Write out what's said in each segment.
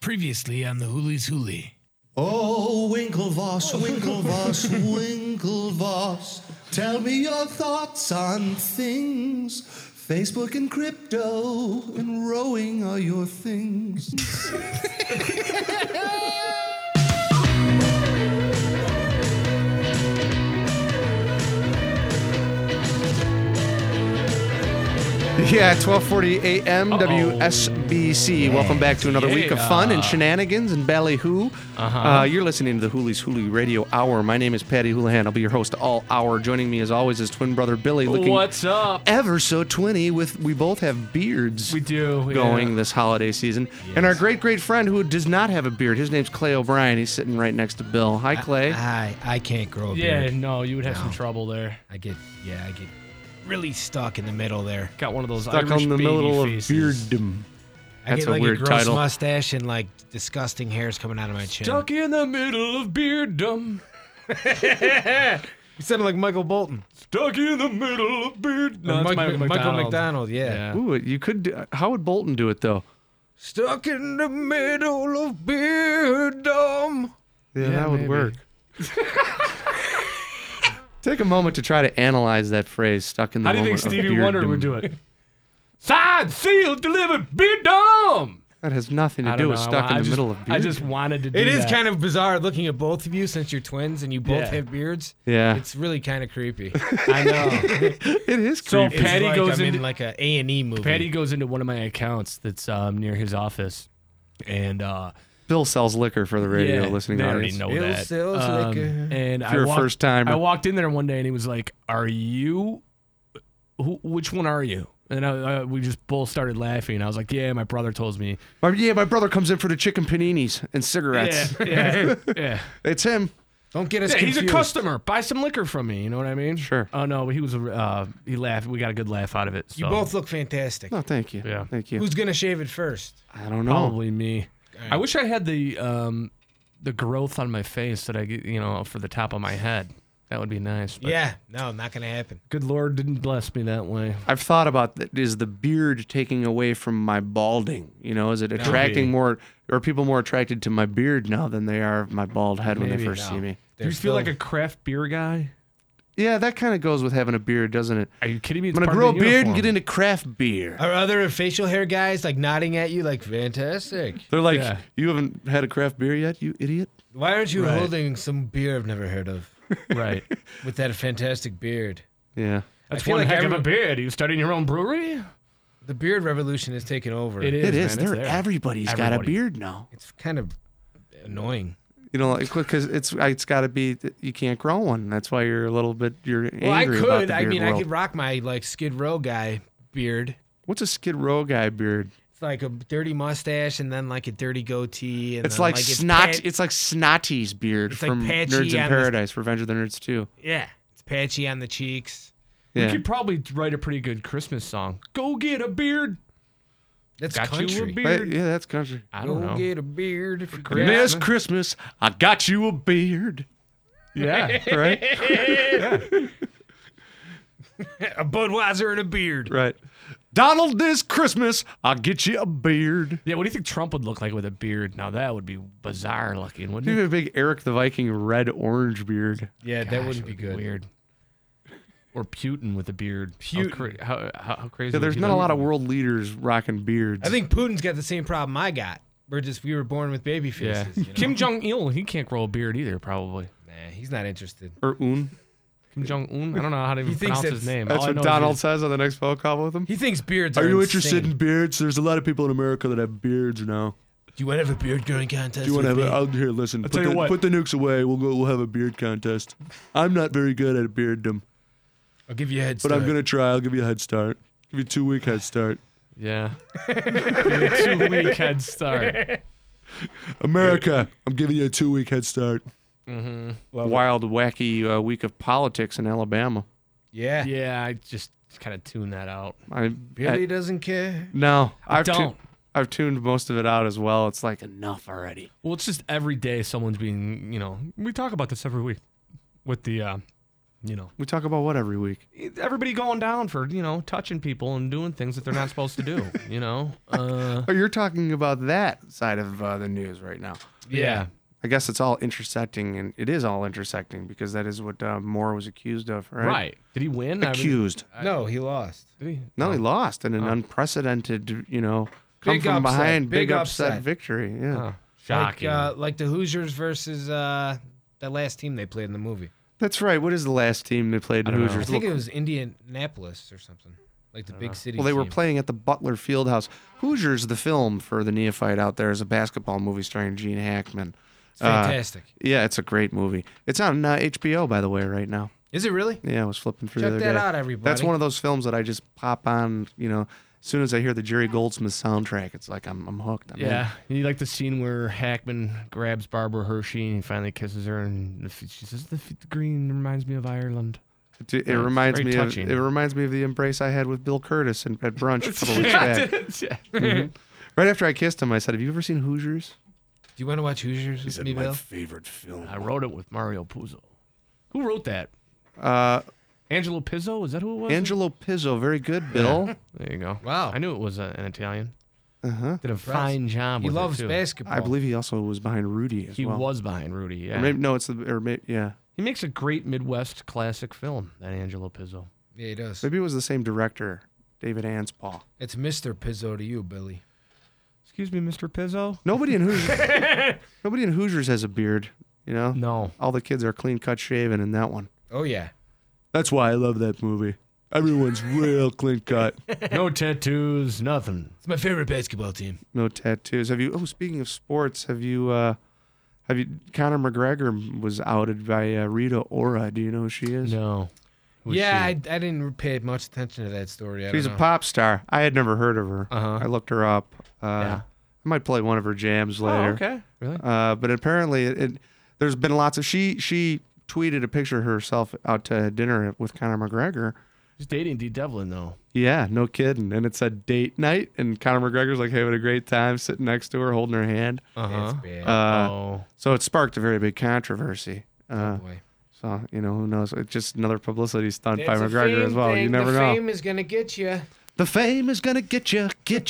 Previously on the Hoolies Hoolie. Oh, Winklevoss, Winklevoss, Winklevoss, tell me your thoughts on things. Facebook and crypto and rowing are your things. Yeah, 12:40 a.m. WSBC. Welcome back to another week of fun and shenanigans and ballyhoo. You're listening to the Hoolies Hoolie Radio Hour. My name is Patty Houlihan. I'll be your host all hour. Joining me as always is twin brother Billy. Looking What's up? ever so twinny. We both have beards. We do. Going this holiday season. Yes. And our great friend who does not have a beard. His name's Clay O'Brien. He's sitting right next to Bill. Hi, Clay. I can't grow a beard. Yeah, no, you would have some trouble there. I get really stuck in the middle there. Got one of those Stuck Irish on the baby middle faces. of bearddom. I That's get a like weird a gross title. mustache and like disgusting hairs coming out of my chin. Stuck in the middle of bearddom. You sounded like Michael Bolton. Stuck in the middle of beard. No, Or it's Michael McDonald. McDonald, yeah. Ooh, you could do, how would Bolton do it, though? Stuck in the middle of bearddom. Yeah, Yeah, that would maybe. work. Take a moment to try to analyze that phrase, stuck in the How do you moment think Stevie of bearddom. Wonder would do it? Signed, sealed, delivered, bearddom. That has nothing to I do don't with know. stuck in the middle of beard. I just wanted to do It is that. kind of bizarre looking at both of you since you're twins and you both Yeah. have beards. Yeah. It's really kind of creepy. I know. It is So creepy. Patty it's like goes I'm in into like a A&E movie. Patty goes into one of my accounts that's near his office, and Bill sells liquor for the radio listening they already audience. know Bill that. sells liquor. And If you're a first-timer. I walked in there one day and he was like, "Are you? Which one are you?" And we just both started laughing. I was like, "Yeah, my brother told me." My brother comes in for the chicken paninis and cigarettes. Yeah. It's him. Don't get us Yeah, he's confused. a customer. Buy some liquor from me. You know what I mean? Sure. Oh no, but he was. He laughed. We got a good laugh out of it. You so. both look fantastic. No, thank you. Yeah. Thank you. Who's going to shave it first? I don't know. Probably me. I wish I had the growth on my face that I get, for the top of my head. That would be nice. But Yeah. No, not going to happen. Good Lord didn't bless me that way. I've thought about that. Is the beard taking away from my balding? Is it attracting more? Are people more attracted to my beard now than they are my bald head when they Maybe. first see me? Do you feel like a craft beer guy? Yeah, that kind of goes with having a beard, doesn't it? Are you kidding me? It's I'm gonna part grow a of the beard and uniform. get into craft beer. Are other facial hair guys like nodding at you like, fantastic? They're like, Yeah. you haven't had a craft beer yet, you idiot? Why aren't you Right. holding some beer I've never heard of Right. with that fantastic beard? Yeah. That's feel one like heck of a every- beard. Are you starting your own brewery? The beard revolution has taken over. It is. It is. Man, it's There, there. everybody's got a Everybody. beard now. It's kind of annoying. Because it's got to be that you can't grow one. That's why you're angry Well, I about could. the I beard mean, world. I could rock my like Skid Row guy beard. What's a Skid Row guy beard? It's like a dirty mustache and then like a dirty goatee. And It's then, like it's pat- It's like Snotty's beard It's like from patchy Nerds in on the- Paradise, Revenge of the Nerds 2. Yeah, it's patchy on the cheeks. You Yeah. could probably write a pretty good Christmas song. Go get a beard. That's Got country. you a beard. Yeah, that's country. I don't Go know. get a beard if you Christmas. This Christmas, I got you a beard. Yeah. Right? a Budweiser and a beard. Right. Donald, this Christmas, I'll get you a beard. Yeah. What do you think Trump would look like with a beard? Now that would be bizarre looking, You wouldn't have it? a big Eric the Viking red-orange beard. Yeah, that Gosh, wouldn't it be would good. Weird. Or Putin with a beard. Putin. How crazy? Yeah, there's would he not a look? lot of world leaders rocking beards. I think Putin's got the same problem I got. We were born with baby Yeah. faces. You know? Kim Jong Il, he can't grow a beard either, probably. Nah, he's not interested. Or Un. Kim Jong Un. I don't know how to even He thinks pronounce his that's- name. That's All I what know is Donald he's- says on the next phone call with him. He thinks beards Are you insane. interested in beards? There's a lot of people in America that have beards now. Do you want to have a beard growing contest? Do you want to with have? me? Here, listen. tell you what. Put the nukes away. We'll have a beard contest. I'm not very good at bearddom, I'll give you a head but start. I'm gonna try. I'll give you a head start. Give you a 2-week head start. Yeah. Give me a 2-week head start. America, I'm giving you a 2-week head start. Mm-hmm. Wild, wacky week of politics in Alabama. Yeah. Yeah, I just kind of tune that out. Billy doesn't care. No, don't. I've tuned most of it out as well. It's like enough already. Well, it's just every day someone's being, we talk about this every week with the You know, We talk about what every week? everybody going down for, touching people and doing things that they're not supposed to do, Oh, you're talking about that side of the news right now. Yeah. I guess it's all intersecting, and it is all intersecting because that is what Moore was accused of, right? Right. Did he win? Accused. No, he lost. Did he? No, he lost in an unpressited, come Big from upset. behind, Big big upset upset. victory. Yeah. Oh, shocking. Like the Hoosiers versus the last team they played in the movie. That's right. What is the last team they played in I don't know. I Hoosiers? think it was Indianapolis or something. Like the big city. Well, they were team. playing at the Butler Fieldhouse. Hoosiers, the film for the neophyte out there, is a basketball movie starring Gene Hackman. It's fantastic. Yeah, it's a great movie. It's on HBO, by the way, right now. Is it really? Yeah, I was flipping through Check the other that day. out, everybody. That's one of those films that I just pop on, as soon as I hear the Jerry Goldsmith soundtrack, it's like I'm hooked. I'm in. Yeah, you like the scene where Hackman grabs Barbara Hershey and he finally kisses her, and she says, "The green reminds me of Ireland." It Yeah, it's reminds very me touching. of the embrace I had with Bill Curtis at brunch a couple weeks back. Yeah. Right after I kissed him, I said, "Have you ever seen Hoosiers?" Do you want to watch Hoosiers with me, Bill? favorite film. I wrote it with Mario Puzo. Who wrote that? Angelo Pizzo? Is that who it was? Angelo Pizzo, very good, Bill. There you go. Wow. I knew it was an Italian. Uh-huh. Did a fine job He with loves it, too. basketball. I believe he also was behind Rudy as He well. was behind Rudy, yeah. Or maybe, no, it's yeah. He makes a great Midwest classic film, that Angelo Pizzo. Yeah, he does. Maybe it was the same director, David Anspaugh. It's Mr. Pizzo to you, Billy. Excuse me, Mr. Pizzo? Nobody in Hoosiers has a beard, No. All the kids are clean cut shaven in that one. Oh, yeah. That's why I love that movie. Everyone's real clean cut. No tattoos, nothing. It's my favorite basketball team. No tattoos. Speaking of sports, have you Conor McGregor was outed by Rita Ora. Do you know who she is? No. Who's Yeah, she? I didn't pay much attention to that story. She's a don't know. pop star. I had never heard of her. Uh-huh. I looked her up. Yeah. I might play one of her jams Oh, later. okay. Really? But apparently, there's been lots of she tweeted a picture of herself out to dinner with Conor McGregor. She's dating Dee Devlin, though. Yeah, no kidding. And it said date night, and Conor McGregor's like having a great time sitting next to her, holding her hand. It's bad. Oh. So it sparked a very big controversy. Oh, boy. So who knows? It's just another publicity stunt by It's a McGregor fame as well. thing. You never the know. fame is going to get you. The fame is gonna get you.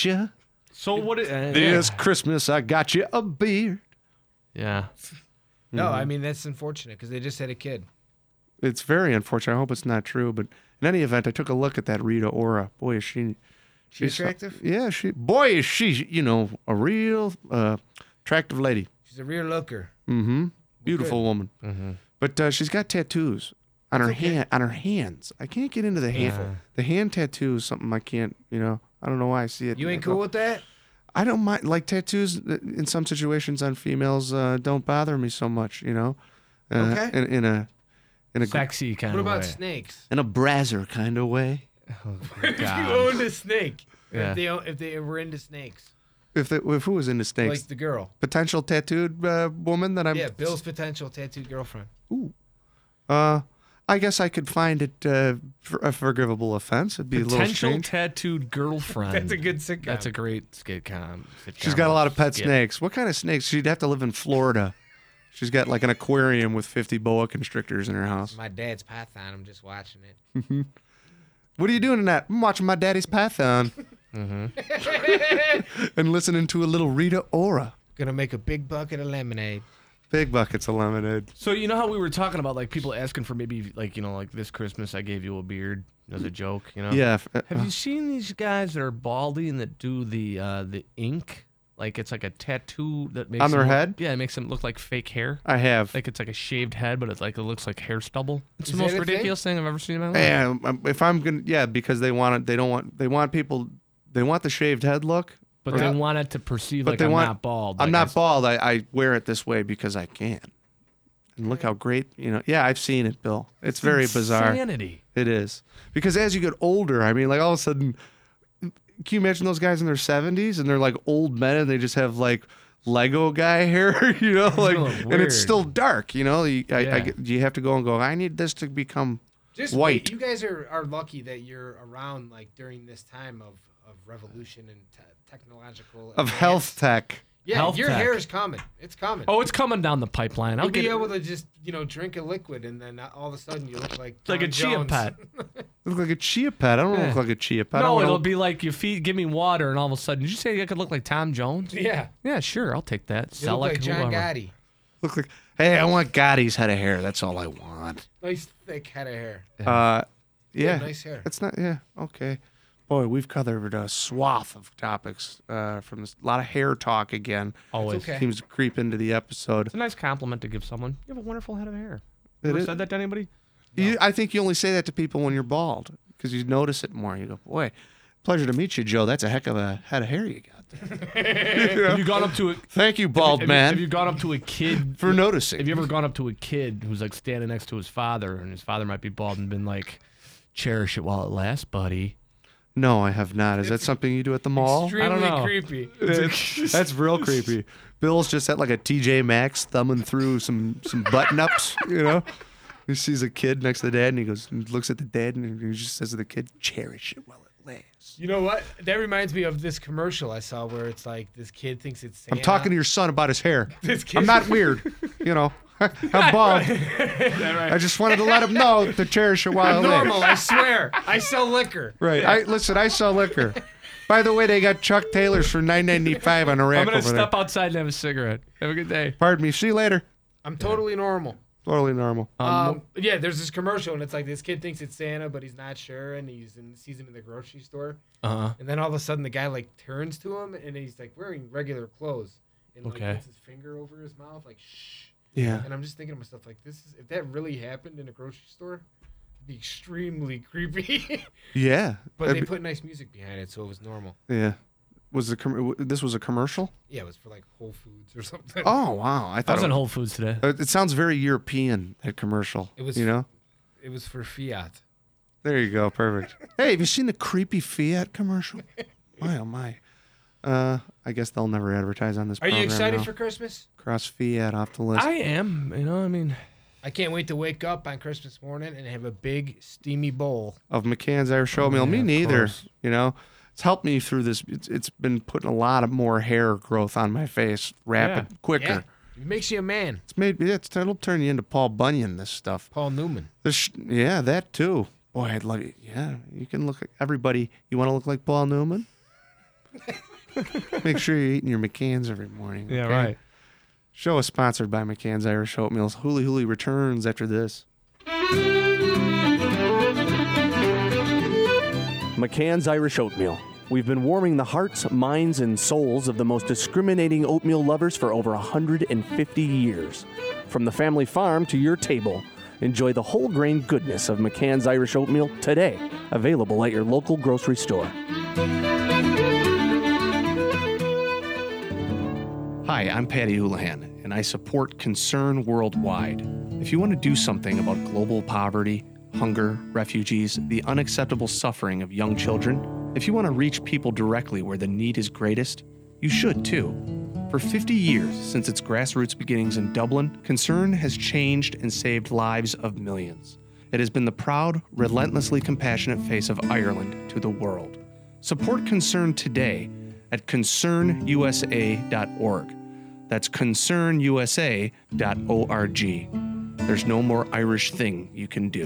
So what? This Christmas I got you a beard. Yeah. No, I mean, that's unfortunate because they just had a kid. It's very unfortunate. I hope it's not true, but in any event, I took a look at that Rita Ora. Boy, is she's attractive? Yeah, is she a real attractive lady. She's a real looker. Beautiful woman. But she's got tattoos on her hands. I can't get into the hand. The hand tattoo is something I can't. I don't know why I see it. You ain't cool with that? I don't mind. Like tattoos in some situations on females don't bother me so much. Okay. In a Sexy kind What of about way. snakes? in a brazzer kind of way. If you God. owned a snake. Yeah. If they were into snakes. If who was into snakes, Like the girl. potential tattooed woman that I'm. Yeah, Bill's potential tattooed girlfriend. I guess I could find it for a forgivable offense. It'd be a little Potential strange. tattooed girlfriend. That's a good sitcom. That's a great sitcom. She's got a lot of pet skit. snakes. What kind of snakes? She'd have to live in Florida. She's got like an aquarium with 50 boa constrictors in her house. My dad's python. I'm just watching it. What are you doing tonight? I'm watching my daddy's Python. and listening to a little Rita Ora. Gonna make a big bucket of lemonade. Big buckets of lemonade. So you know how we were talking about like people asking for maybe like like this Christmas I gave you a beard as a joke, Yeah. Have you seen these guys that are baldy and that do the ink? Like it's like a tattoo that makes On their them look- head? Yeah, it makes them look like fake hair. I have. Like it's like a shaved head, but it looks like hair stubble. It's Is the most that a thing? ridiculous thing I've ever seen in my life. Yeah, if I'm gonna, because they want it. They want people. They want the shaved head look. But they want it to perceive But like they I'm want- not bald. I'm like not bald. I wear it this way because I can. And look how great, Yeah, I've seen it, Bill. It's very bizarre. Insanity. It is. Because as you get older, I mean, like all of a sudden, can you imagine those guys in their 70s and they're like old men and they just have like Lego guy hair, like, and Weird. it's still dark, You Yeah. you have to go and go, I need this to become Just white. wait. You guys are lucky that you're around like during this time of revolution and technological of advance. health tech. Yeah, Health your tech. hair is coming. It's coming. Oh, it's coming down the pipeline. I'll You'll get be it. able to just, drink a liquid, and then all of a sudden you look like Like a Tom chia Jones. pet. Look like a chia pet. I don't Yeah. look like a chia pet. I No, wanna- it'll be like you give me water, and all of a sudden, did you say I could look like Tom Jones? Yeah, Yeah, sure, I'll take that. you look like John whoever. Gotti. look like. Hey, I want Gotti's head of hair. That's all I want. Nice thick head of hair. Yeah. Nice hair. It's not. Yeah. Okay. Boy, we've covered a swath of topics from this. A lot of hair talk again. Always. It's okay. Seems to creep into the episode. It's a nice compliment to give someone. You have a wonderful head of hair. It You ever is- said that to anybody? I think you only say that to people when you're bald because you notice it more. You go, boy, pleasure to meet you, Joe. That's a heck of a head of hair you got there. Have you gone up to a Thank you, bald man, Have you gone up to a kid for noticing. Have you ever gone up to a kid who's like standing next to his father, and his father might be bald, and been like, "Cherish it while it lasts, buddy"? No, I have not. Is that something you do at the mall? Extremely know. creepy. That's real creepy. Bill's just at like a TJ Maxx thumbing through some button ups, He sees a kid next to the dad and he looks at the dad and he just says to the kid, "Cherish it while it lasts." You know what? That reminds me of this commercial I saw where it's like this kid thinks it's Santa. I'm talking to your son about his hair. This kid. I'm not weird, I'm bald. I just wanted to let him know to cherish it while it lasts. normal. I swear. I sell liquor. Right. I sell liquor. By the way, they got Chuck Taylors for $9.95 on a rack I'm gonna over there. step outside and have a cigarette. Have a good day. Pardon me. See you later. I'm totally normal. Totally normal. Yeah, there's this commercial, and it's like this kid thinks it's Santa, but he's not sure, and sees him in the grocery store. Uh-huh. And then all of a sudden, the guy like turns to him, and he's like wearing regular clothes, and like Okay. puts his finger over his mouth, like shh. Yeah. And I'm just thinking to myself, like, if that really happened in a grocery store, it'd be extremely creepy. Yeah. But That'd they put nice music behind it, so it was normal. Yeah. This was a commercial? Yeah, it was for like Whole Foods or something. Oh, wow. I I thought was it, in Whole Foods today. it sounds very European, that commercial. It was- It was for Fiat. There you go. Perfect. Hey, have you seen the creepy Fiat commercial? My, oh, my. I guess they'll never advertise on this Are you program excited now. for Christmas? Cross Fiat off the list. I am. I mean, I can't wait to wake up on Christmas morning and have a big steamy bowl. Of McCann's Irish Oatmeal. Me yeah, of neither. course. It's helped me through this. It's been putting a lot of more hair growth on my face, rapid, Yeah. quicker. Yeah, it makes you a man. It's made it'll turn you into Paul Bunyan. This stuff. Paul Newman. Yeah, that too. Boy, I'd love you. Yeah, you can look like everybody. You want to look like Paul Newman? Make sure you're eating your McCann's every morning. yeah, okay? right. Show is sponsored by McCann's Irish Oatmeals. Hooly Hooly returns after this. McCann's Irish Oatmeal. We've been warming the hearts, minds, and souls of the most discriminating oatmeal lovers for over 150 years. From the family farm to your table, enjoy the whole grain goodness of McCann's Irish Oatmeal today. Available at your local grocery store. Hi, I'm Patty Houlihan, and I support Concern Worldwide. If you want to do something about global poverty, hunger, refugees, the unacceptable suffering of young children, if you want to reach people directly where the need is greatest, you should too. For 50 years, since its grassroots beginnings in Dublin, Concern has changed and saved lives of millions. It has been the proud, relentlessly compassionate face of Ireland to the world. Support Concern today at concernusa.org. That's concernusa.org. There's no more Irish thing you can do.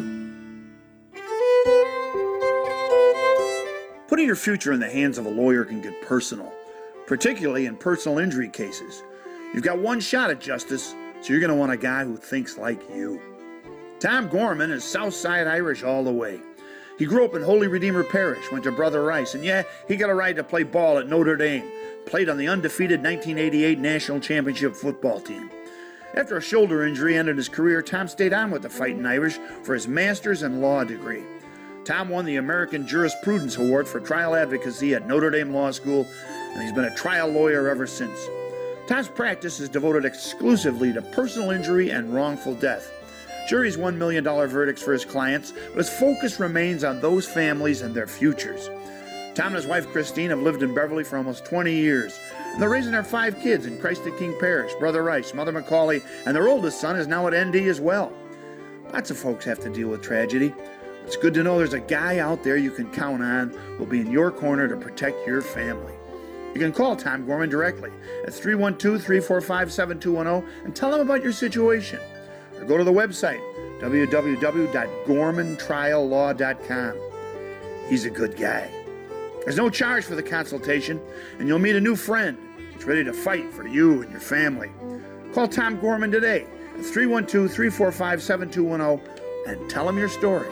Putting your future in the hands of a lawyer can get personal, particularly in personal injury cases. You've got one shot at justice, so you're going to want a guy who thinks like you. Tom Gorman is Southside Irish all the way. He grew up in Holy Redeemer Parish, went to Brother Rice, and yeah, he got a ride to play ball at Notre Dame, played on the undefeated 1988 National Championship football team. After a shoulder injury ended his career, Tom stayed on with the Fighting Irish for his master's in law degree. Tom won the American Jurisprudence Award for trial advocacy at Notre Dame Law School, and he's been a trial lawyer ever since. Tom's practice is devoted exclusively to personal injury and wrongful death. Sure, he's won $1 million verdicts for his clients, but his focus remains on those families and their futures. Tom and his wife Christine have lived in Beverly for almost 20 years, and they're raising their 5 kids in Christ the King Parish, Brother Rice, Mother Macaulay, and their oldest son is now at ND as well. Lots of folks have to deal with tragedy. It's good to know there's a guy out there you can count on who will be in your corner to protect your family. You can call Tom Gorman directly at 312-345-7210 and tell him about your situation. Or go to the website, www.gormantriallaw.com. He's a good guy. There's no charge for the consultation, and you'll meet a new friend that's ready to fight for you and your family. Call Tom Gorman today at 312-345-7210 and tell him your story.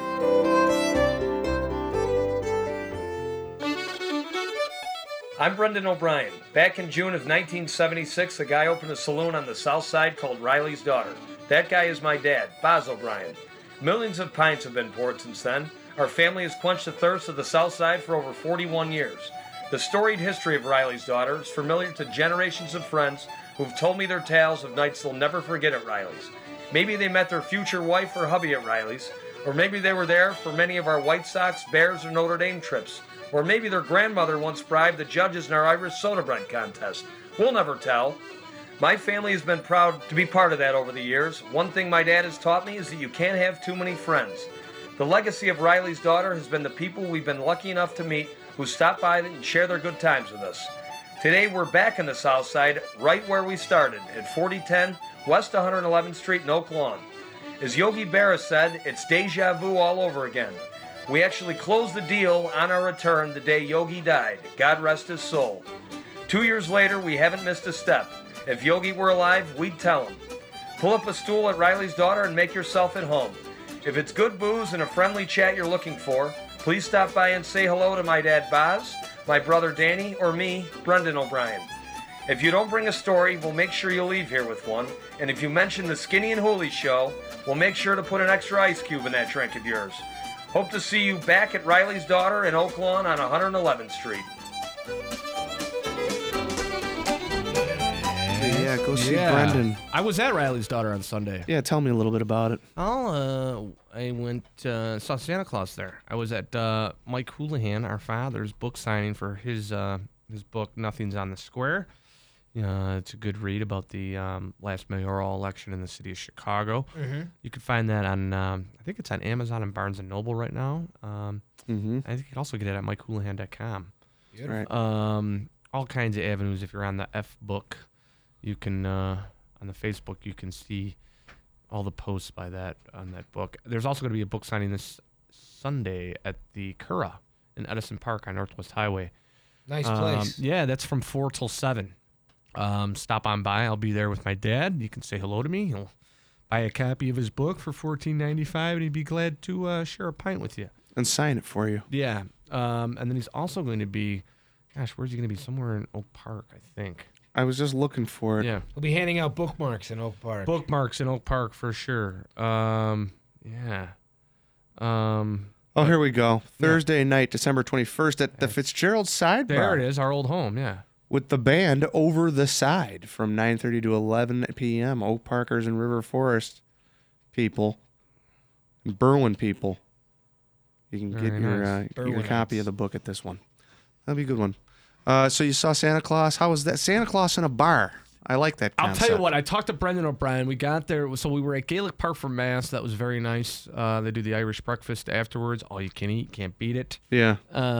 I'm Brendan O'Brien. Back in June of 1976, a guy opened a saloon on the south side called Riley's Daughter. That guy is my dad, Boz O'Brien. Millions of pints have been poured since then. Our family has quenched the thirst of the south side for over 41 years. The storied history of Riley's Daughter is familiar to generations of friends who've told me their tales of nights they'll never forget at Riley's. Maybe they met their future wife or hubby at Riley's, or maybe they were there for many of our White Sox, Bears, or Notre Dame trips. Or maybe their grandmother once bribed the judges in our Irish soda bread contest. We'll never tell. My family has been proud to be part of that over the years. One thing my dad has taught me is that you can't have too many friends. The legacy of Riley's Daughter has been the people we've been lucky enough to meet who stop by and share their good times with us. Today we're back in the South Side, right where we started, at 4010 West 111th Street in Oak Lawn. As Yogi Berra said, it's deja vu all over again. We actually closed the deal on our return the day Yogi died. God rest his soul. 2 years later, we haven't missed a step. If Yogi were alive, we'd tell him. Pull up a stool at Riley's Daughter and make yourself at home. If it's good booze and a friendly chat you're looking for, please stop by and say hello to my dad Boz, my brother Danny, or me, Brendan O'Brien. If you don't bring a story, we'll make sure you leave here with one. And if you mention the Skinny and Hooley show, we'll make sure to put an extra ice cube in that drink of yours. Hope to see you back at Riley's Daughter in Oak Lawn on 111th Street. Yeah, go see Brendan. I was at Riley's Daughter on Sunday. Yeah, tell me a little bit about it. I went saw Santa Claus there. I was at Mike Houlihan, our father's book signing for his book Nothing's on the Square. It's a good read about the last mayoral election in the city of Chicago. Mm-hmm. You can find that on, I think it's on Amazon and Barnes & Noble right now. I think you can also get it at MikeHoulihan.com. Right. All kinds of avenues. If you're on the F book, you can, on the Facebook, you can see all the posts by that on that book. There's also going to be a book signing this Sunday at the Curragh in Edison Park on Northwest Highway. Nice place. Yeah, that's from 4 till 7. Stop on by. I'll be there with my dad. You can say hello to me. He'll buy a copy of his book for $14.95, and he'd be glad to share a pint with you. And sign it for you. Yeah. And then he's also going to be, where's he going to be? Somewhere in Oak Park, I think. I was just looking for it. Yeah. We'll be handing out bookmarks in Oak Park. Bookmarks in Oak Park for sure. Yeah. Oh, here we go. Thursday night, December 21st at the Fitzgerald Sidebar. There it is, our old home, yeah. With the band Over the Side from 9:30 to 11 p.m. Oak Parkers and River Forest people, and Berwyn people. You can get your copy of the book at this one. That'll be a good one. So you saw Santa Claus. How was that? Santa Claus in a bar. I like that concept. I'll tell you what. I talked to Brendan O'Brien. We got there. So we were at Gaelic Park for Mass. That was very nice. They do the Irish breakfast afterwards. All you can eat. Can't beat it. Yeah.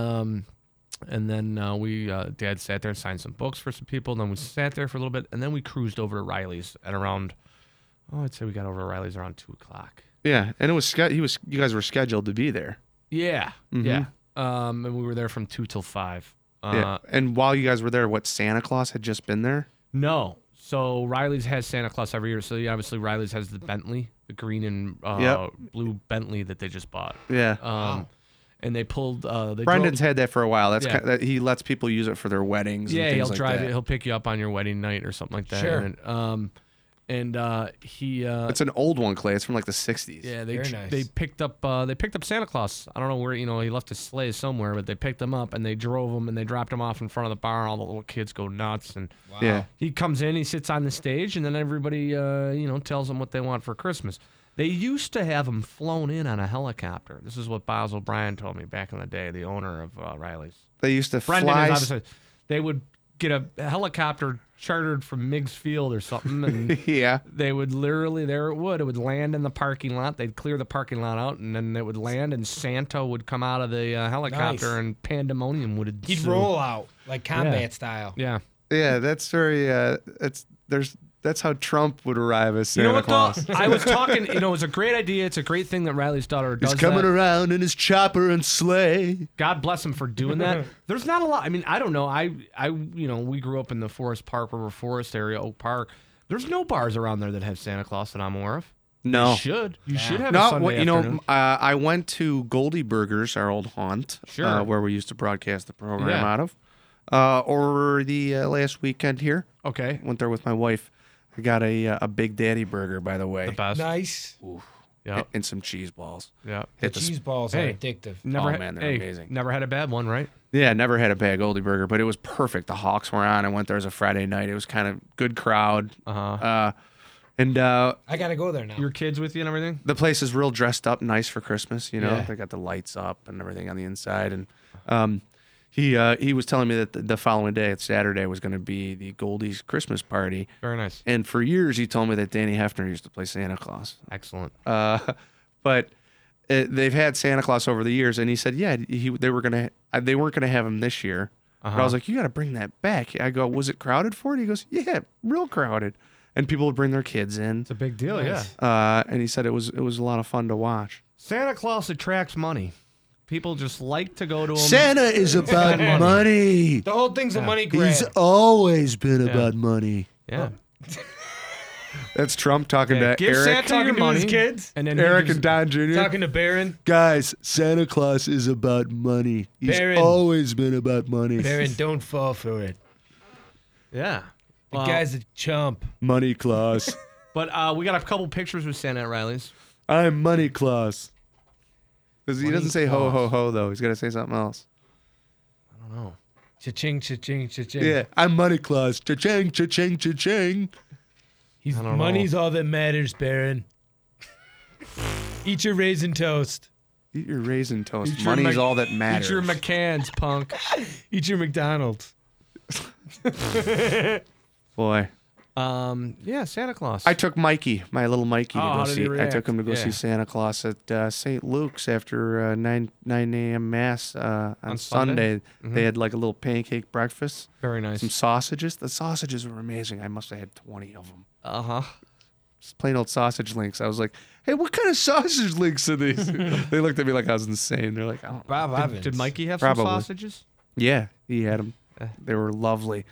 And then Dad sat there and signed some books for some people. And then we sat there for a little bit. And then we cruised over to Riley's at around, I'd say we got over to Riley's around 2 o'clock. Yeah. And it was you guys were scheduled to be there. Yeah. Mm-hmm. Yeah. And we were there from 2 till 5. Yeah. And while you guys were there, Santa Claus had just been there? No. So Riley's has Santa Claus every year. So obviously Riley's has the Bentley, the green and blue Bentley that they just bought. Yeah. And they pulled. Brendan's had that for a while. That's kind of, he lets people use it for their weddings. Yeah, and things he'll drive that. it. He'll pick you up on your wedding night or something like that. Sure. And he. It's an old one, Clay. It's from like the '60s. Yeah, Very nice. They picked up Santa Claus. I don't know where he left his sleigh somewhere, but they picked him up and they drove him and they dropped him off in front of the bar. All the little kids go nuts and Yeah. he comes in, he sits on the stage, and then everybody tells him what they want for Christmas. They used to have him flown in on a helicopter. This is what Boz O'Brien told me back in the day, the owner of Riley's. They used to Brendan fly. is obviously. They would get a helicopter chartered from Meigs Field or something, and Yeah. they would literally, it would land in the parking lot. They'd clear the parking lot out, and then it would land, and Santa would come out of the helicopter, Nice. and pandemonium would ensue. He'd roll out like combat style. Yeah. Yeah, that's very. That's how Trump would arrive as Santa You know what, Claus. though? I was talking, it was a great idea. It's a great thing that Riley's daughter does He's coming that. around in his chopper and sleigh. God bless him for doing that. There's not a lot. I mean, I don't know. We grew up in the Forest Park, River Forest area, Oak Park. There's no bars around there that have Santa Claus that I'm aware of. No. You should. You should have a No, Sunday afternoon. I went to Goldie Burgers, our old haunt, Sure. where we used to broadcast the program Yeah. out of. Or the last weekend here. Okay. Went there with my wife. I got a Big Daddy burger, by the way, The best. Nice. Yep. and some cheese balls. Yep. The Hit the cheese balls Hey. are addictive. Never Oh, man, they're amazing. Never had a bad one, right? Yeah, never had a bad Goldie burger, but it was perfect. The Hawks were on. I went there as a Friday night. It was kind of good crowd. Uh-huh. And I gotta go there now. Your kids with you and everything? the place is real dressed up, nice for Christmas. You know, Yeah. they got the lights up and everything on the inside. And he was telling me that the following day, it's Saturday, was going to be the Goldie's Christmas party. Very nice. And for years, he told me that Danny Hefner used to play Santa Claus. Excellent. But they've had Santa Claus over the years, and he said, yeah, they weren't gonna have him this year. But I was like, you got to bring that back. I go, was it crowded for it? He goes, yeah, real crowded, and people would bring their kids in. It's a big deal, Nice. And he said it was a lot of fun to watch. Santa Claus attracts money. People just like to go to him. Santa is about money. The whole thing's a money grab. He's always been about money. Yeah. That's Trump talking to Give Eric, Santa Talking your to money. his kids. And then Eric he and Don Jr. Talking to Baron. Guys, Santa Claus is about money. He's Baron. always been about money. Baron, don't fall for it. Yeah. The Well, guy's a chump. Money Claus. But we got a couple pictures with Santa at Riley's. I'm Money Claus. Because he doesn't say ho ho ho though. He's got to say something else. I don't know. Cha-ching, cha-ching, cha-ching. Yeah, I'm Money Claus. Cha-ching, cha-ching, cha-ching. He's, I don't money's all that matters, Baron. Eat your raisin toast. Eat your raisin toast. Eat your Money's Mc- all that matters. Eat your McCann's, punk. Eat your McDonald's. Boy. Yeah, Santa Claus. I took Mikey, my little Mikey, to Oh, go how did he see. I react? took him to go Yeah. see Santa Claus at St. Luke's after 9 a.m. mass on On Sunday. Sunday? They had like a little pancake breakfast, Very nice. some sausages. The sausages were amazing. I must have had 20 of them. Uh-huh. Just plain old sausage links. I was like, "Hey, what kind of sausage links are these?" They looked at me like I was insane. They're like, "Oh, Bob Evans. Did Mikey have Probably. some sausages? yeah, he had them. They were lovely."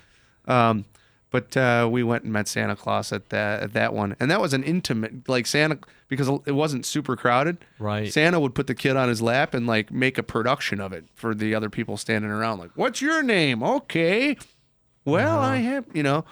But we went and met Santa Claus at that one, and that was an intimate, like Santa, because it wasn't super crowded. Right. Santa would put the kid on his lap and like make a production of it for the other people standing around. Like, "What's your name?" "Okay, well, I have,"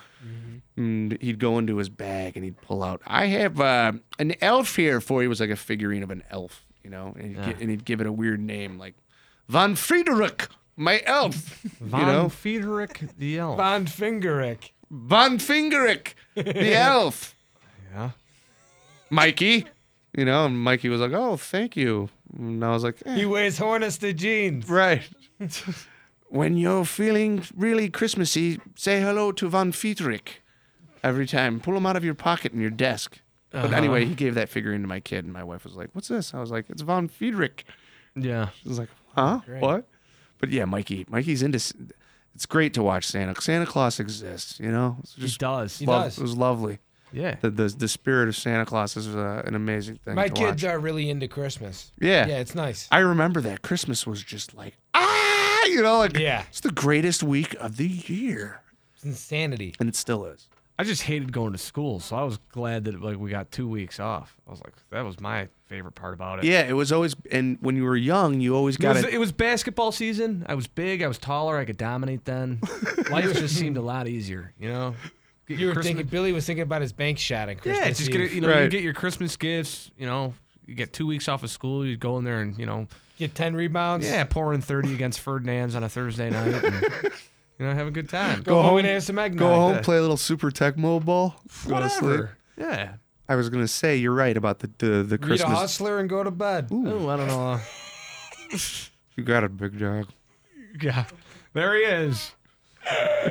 And he'd go into his bag and he'd pull out, "I have an elf here for you." It was like a figurine of an elf, and he'd give it a weird name like Von Friedrich, my elf. Von Friedrich the elf. Von Fingerick. Von Fingerick, the elf. Yeah. Mikey, and Mikey was like, "Oh, thank you." And I was like, He wears Hornester jeans. right. When you're feeling really Christmassy, say hello to Von Friedrich every time. Pull him out of your pocket in your desk. But anyway, he gave that figurine to my kid, and my wife was like, "What's this?" I was like, "It's Von Friedrich." Yeah. She was like, "Huh? What?" But yeah, Mikey's into. It's great to watch Santa Claus exists. It's He just does. He does. It was lovely. Yeah. The spirit of Santa Claus is an amazing thing. My to kids watch. are really into Christmas. Yeah. Yeah, it's nice. I remember that Christmas was just like Yeah. it's the greatest week of the year, It's insanity. and it still is. I just hated going to school, so I was glad that we got 2 weeks off. I was like, that was my favorite part about it. Yeah, it was always, and when you were young, you always got It was basketball season. I was big. I was taller. I could dominate then. Life just seemed a lot easier, Get You your were Christmas- thinking, Billy was thinking about his bank shot on Christmas Yeah, just Eve. get it, you Right. get your Christmas gifts. You get 2 weeks off of school. You go in there and Get 10 rebounds. pour in 30 against Ferdinand's on a Thursday night. And, have a good time. Go home and have some eggnog. go home, play a little Super Tecmo Ball, go to sleep. Whatever. Yeah. I was gonna say you're right about the Read a Christmas. Hustler and go to bed. Oh, I don't know. You got it, big dog. Yeah. There he is.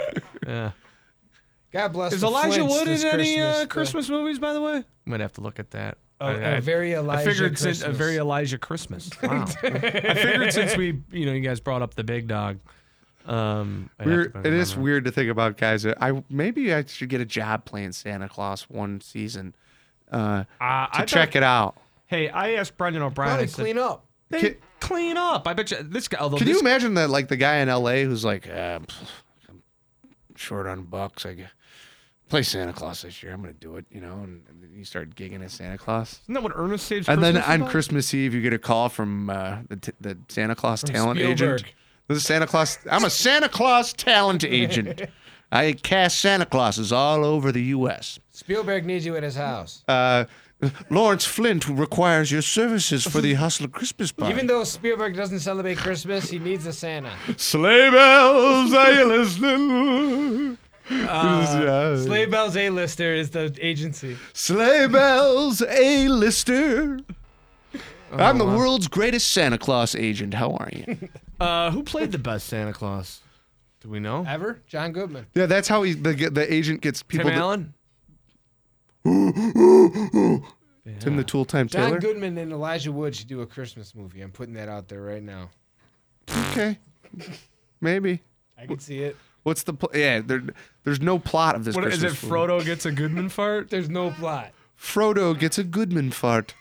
Yeah. God bless. Is the Elijah Flints Wood in this any Christmas, Christmas movies, by the way? Might have to look at that. A very Elijah I figured Christmas. since a very Elijah Christmas. Wow. I figured since you guys brought up the big dog. It is weird to think about guys. Maybe I should get a job playing Santa Claus one season to check it out. Hey, I asked Brendan O'Brien. Probably I said, clean up. They clean up. I bet you this guy. Can you imagine that, like the guy in L.A. who's like, I'm short on bucks. I play Santa Claus this year. I'm gonna do it, and you start gigging as Santa Claus. Isn't that what Ernest Saves And Christmas then on about? Christmas Eve, you get a call from the Santa Claus talent Spielberg. agent. This is Santa Claus. I'm a Santa Claus talent agent. I cast Santa Clauses all over the U.S. Spielberg needs you at his house. Lawrence Flint requires your services for the Hustler Christmas party. Even though Spielberg doesn't celebrate Christmas, he needs a Santa. Sleigh bells, are you listening? Sleigh Bells A-Lister is the agency. Sleigh bells, A-lister. I'm the world's greatest Santa Claus agent. How are you? Who played the best Santa Claus? Do we know? Ever? John Goodman. Yeah, that's how the agent gets people. Tim Allen? Tim the Tool Time John Taylor. Goodman and Elijah Wood should do a Christmas movie. I'm putting that out there right now. Okay, maybe. I can see it. What's the there's no plot of this. What is it? Christmas movie. Frodo gets a Goodman fart? There's no plot. Frodo gets a Goodman fart.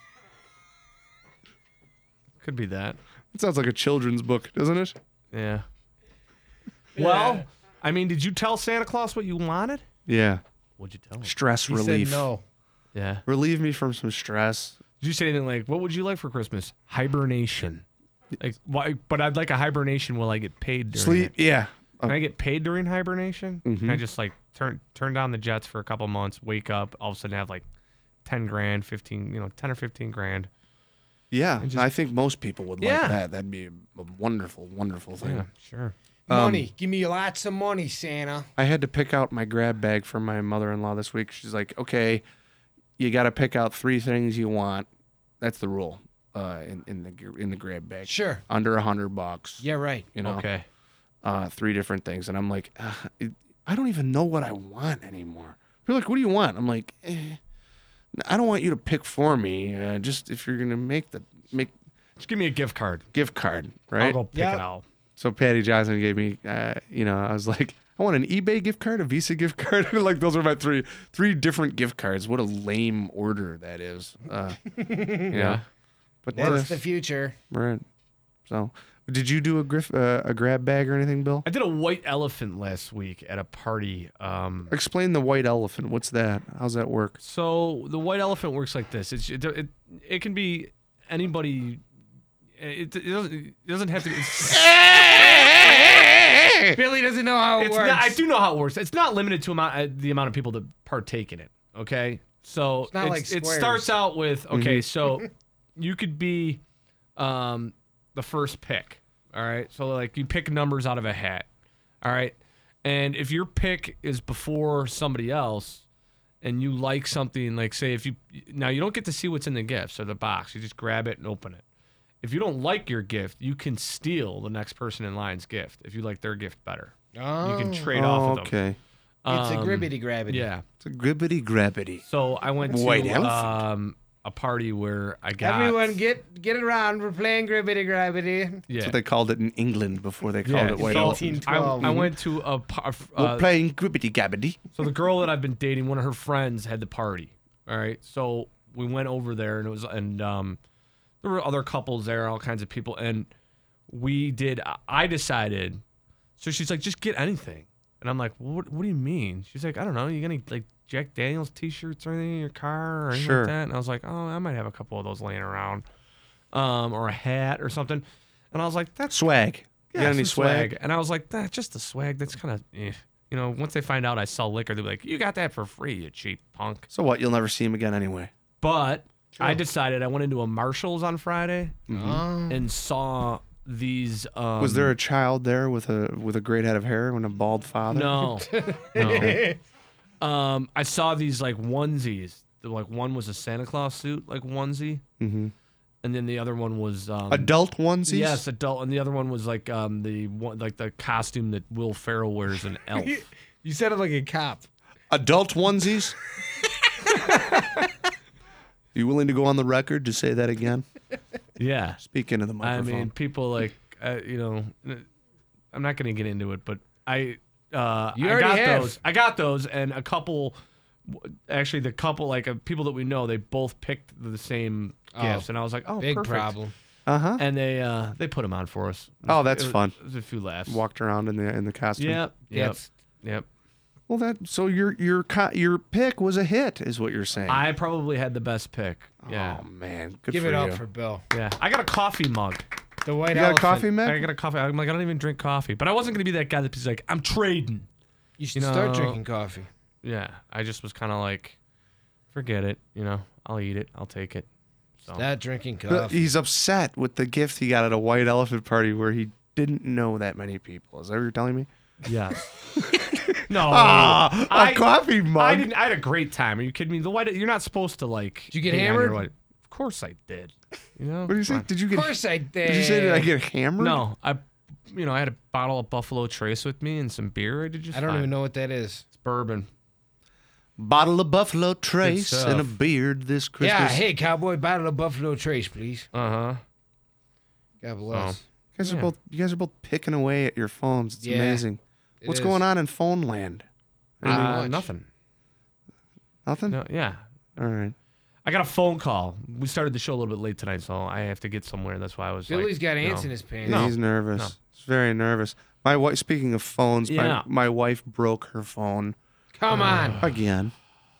Could be that. It sounds like a children's book, doesn't it? Yeah. Well, I mean, did you tell Santa Claus what you wanted? Yeah. What'd you tell him? Stress He relief. said no. Yeah. Relieve me from some stress. Did you say anything like, what would you like for Christmas? Hibernation. Like, why? But I'd like a hibernation while I get paid during Sleep. it. Yeah. Can I get paid during hibernation? Can I just like turn down the jets for a couple months, wake up, all of a sudden have like 10 grand, 15, 10 or 15 grand. Yeah. I think most people would like Yeah. that. That'd be a wonderful, wonderful thing. Yeah, sure. Money. Give me lots of money, Santa. I had to pick out my grab bag for my mother-in-law this week. She's like, okay, you got to pick out 3 things you want. That's the rule in the grab bag. Sure. Under $100. Yeah, right. Okay. 3 different things. And I'm like, I don't even know what I want anymore. People are like, what do you want? I'm like, I don't want you to pick for me. Just if you're going to Just give me a gift card. gift card, right? I'll go pick Yep. it out. So Patty Johnson gave me, I was like, I want an eBay gift card, a Visa gift card. Like those are my three different gift cards. What a lame order that is. Yeah. But That's the future. right. So, did you do a grab bag or anything, Bill? I did a white elephant last week at a party. Explain the white elephant. What's that? How's that work? So the white elephant works like this. It can be anybody. It doesn't have to. Billy doesn't know how it works. I do know how it works. It's not limited to the amount of people that partake in it. Okay, so It's not like it squares. starts out with so you could be the first pick. All right, so like you pick numbers out of a hat. All right, and if your pick is before somebody else, and you like something, like say if you don't get to see what's in the gifts or the box, you just grab it and open it. If you don't like your gift, you can steal the next person in line's gift if you like their gift better. Oh. You can trade off of them. Okay. It's a gribbity grabbity. Yeah. It's a gribbity grabbity. So I went White to elephant. a party where I got Everyone get around. We're playing gribbity grabbity. Yeah. That's what they called it in England before they called Yeah, it white so elephant. I went to We're playing gribbity gabbity. so the girl that I've been dating, one of her friends had the party. All right, so we went over there and there were other couples there, all kinds of people, and I decided. So she's like, just get anything, and I'm like, what do you mean? She's like, I don't know, you got any like Jack Daniels t-shirts or anything in your car or anything Sure. like that? And I was like, oh, I might have a couple of those laying around, or a hat or something, and I was like, that's Swag. You got any some swag? And I was like, that's just the swag. That's kind of, once they find out I sell liquor, they'll be like, you got that for free, you cheap punk. So what? You'll never see him again anyway. But I decided I went into a Marshall's on Friday Mm-hmm. and saw these. Was there a child there with a great head of hair and a bald father? No. I saw these like onesies. Like one was a Santa Claus suit, like onesie. Mm-hmm. And then the other one was Adult onesies? Yes, adult, and the other one was like the costume that Will Ferrell wears in Elf. You said it like a cop. Adult onesies. You willing to go on the record to say that again? Yeah. Speak into the I microphone. mean, people like, I'm not going to get into it, but I got those. I got those, and a couple, actually, the couple, like people that we know, they both picked the same gifts, and I was like, oh, big perfect. problem. And they put them on for us. Oh, that's fun. It was a few laughs. Walked around in the costume. Yep. Well, so your pick was a hit, is what you're saying. I probably had the best pick. Yeah. Oh man, good Give for it up you. for Bill. Yeah. I got a coffee mug. The white You got a elephant. coffee, Mick? I got a coffee. I'm like, I don't even drink coffee, but I wasn't gonna be that guy that's like, I'm trading. You should start drinking coffee. Yeah. I just was kind of like, forget it. I'll eat it. I'll take it. So. Start drinking coffee. He's upset with the gift he got at a white elephant party where he didn't know that many people. Is that what you're telling me? Yes. No. A coffee mug. I didn't. I had a great time. Are you kidding me? The white. You're not supposed to like. Did you get hang on hammered? your white- Of course I did. What did you say? Did you Of get? course I did. Did you say did I get hammered? No. I had a bottle of Buffalo Trace with me and some beer. I did just. I don't fine. even know what that is. It's bourbon. Bottle of Buffalo Trace stuff. and a beard this Christmas. Yeah, hey, cowboy, bottle of Buffalo Trace, please. Uh-huh. God bless. You guys are both picking away at your phones. It's Yeah, amazing. it What's is. going on in phone land? Nothing. Nothing? No. Yeah. All right. I got a phone call. We started the show a little bit late tonight, so I have to get somewhere. That's why I was. Billy's like, got no. ants in his pants. No. He's nervous. No. He's very nervous. My wife. Speaking of phones, Yeah. my wife broke her phone Come on. again.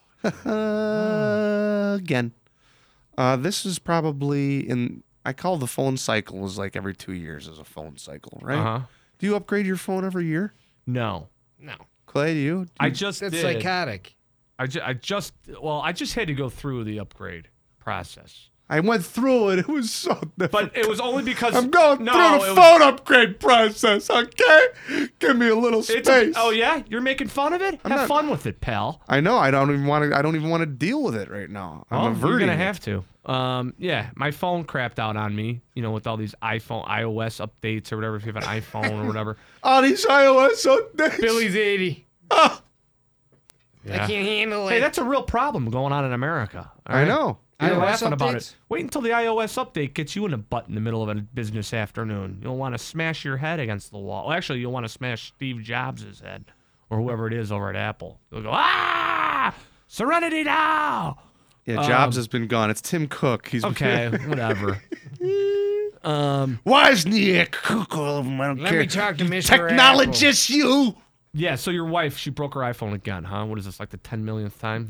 Again. This is probably in. I call the phone cycle is like every 2 years is a phone cycle, right? Uh-huh. Do you upgrade your phone every year? No. No. Clay, do you? I just That's did. psychotic. I just had to go through the upgrade process. I went through it. It was so difficult. But it was only because I'm going through the phone upgrade process, okay? Give me a little space. Oh yeah, you're making fun of it? Have fun with it, pal. I know. I don't even want to deal with it right now. I'm averting You're gonna it. have to. Yeah, my phone crapped out on me. With all these iOS updates or whatever. If you have an iPhone or whatever. All these iOS updates. Billy's 80. Ah, I can't handle it. Hey, that's a real problem going on in America. all I right? know. You're iOS laughing about updates? it. Wait until the iOS update gets you in a butt in the middle of a business afternoon. You'll want to smash your head against the wall. Well, actually, you'll want to smash Steve Jobs' head or whoever it is over at Apple. You'll go, Serenity now! Yeah, Jobs has been gone. It's Tim Cook. He's Okay, whatever. Wozniak. All of them. I don't Let care. me talk to Mr. Technologist, you. Yeah, so your wife, she broke her iPhone again, huh? What is this, like the 10 millionth time?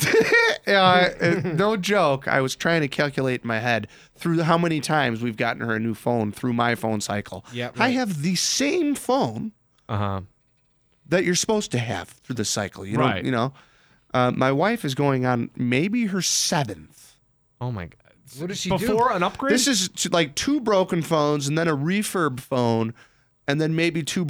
No joke. I was trying to calculate in my head through how many times we've gotten her a new phone through my phone cycle. Yep, I right. have the same phone Uh-huh. that you're supposed to have through the cycle. You Right. know. My wife is going on maybe her 7th. Oh, my God. What does she do? Before an upgrade? This is like 2 broken phones and then a refurb phone, and then maybe 2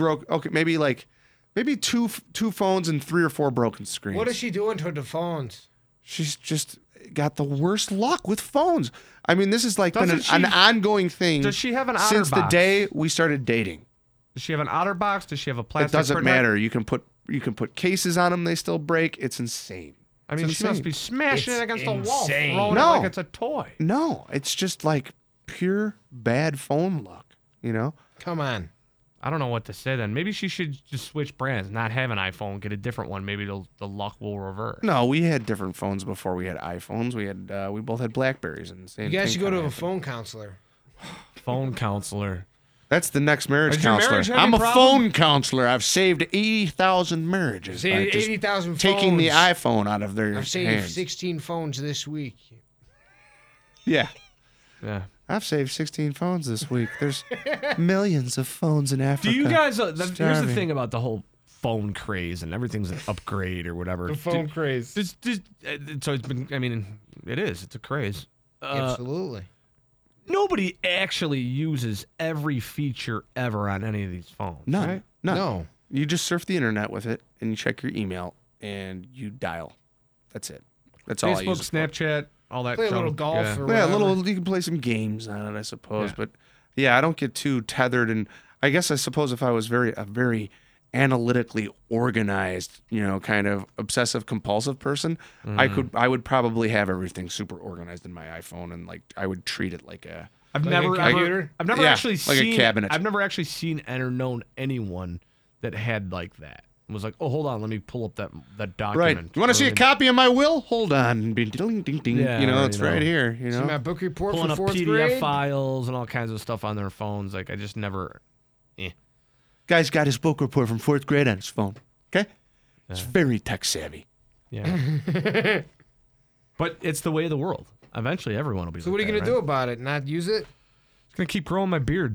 maybe two phones and 3 or 4 broken screens. What is she doing to the phones? She's just got the worst luck with phones. I mean, this has like been Doesn't an she- ongoing thing. Does she have an since the OtterBox? day we started dating? Does she have an OtterBox? Does she have a It plastic doesn't curtain? matter. You can put cases on them; they still break. It's insane. I mean, It's she must insane. be smashing It's it against the wall, insane. throwing No. it like it's a toy. No, it's just like pure bad phone luck. You know? Come on. I don't know what to say then. Maybe she should just switch brands, not have an iPhone, get a different one. Maybe the luck will reverse. No, we had different phones before we had iPhones. We both had Blackberries and the same. You guys thing should go to kinda a happened. phone counselor. Phone counselor. That's the next marriage Is your counselor. marriage having I'm a problems? phone counselor. I've saved 80,000 marriages. Say by just 80,000 phones. taking the iPhone out of their I've saved hands. 16 phones this week. Yeah. Yeah. I've saved 16 phones this week. There's millions of phones in Africa. Do you guys? Here's the starving. thing about the whole phone craze and everything's an upgrade or whatever. The phone craze. So it's been. I mean, it is. It's a craze. Absolutely. Nobody actually uses every feature ever on any of these phones. None. Right? None. No. You just surf the internet with it and you check your email and you dial. That's it. That's all I Facebook, use. it for. Snapchat, all that. Play a junk. little golf Yeah. or Yeah, whatever. you can play some games on it, I suppose. Yeah. But yeah, I don't get too tethered. And I guess I suppose if I was a very analytically organized, kind of obsessive compulsive person, I would probably have everything super organized in my iPhone, and like I would treat it like a. I've Like never a computer? I've never Yeah, actually like a seen cabinet. I've never actually seen or known anyone that had like that. It was like, oh, hold on, let me pull up that Right. document. You want to see a Or copy of my will? Hold on. Ding, ding, ding, ding. Yeah, It's right here. See my book report pulling for up fourth PDF grade. files and all kinds of stuff on their phones. Like I just never. Guy's got his book report from 4th grade on his phone. Okay? It's very tech savvy. Yeah. But it's the way of the world. Eventually, everyone will be. So what are you gonna do about it? Not use it? It's gonna keep growing my beard.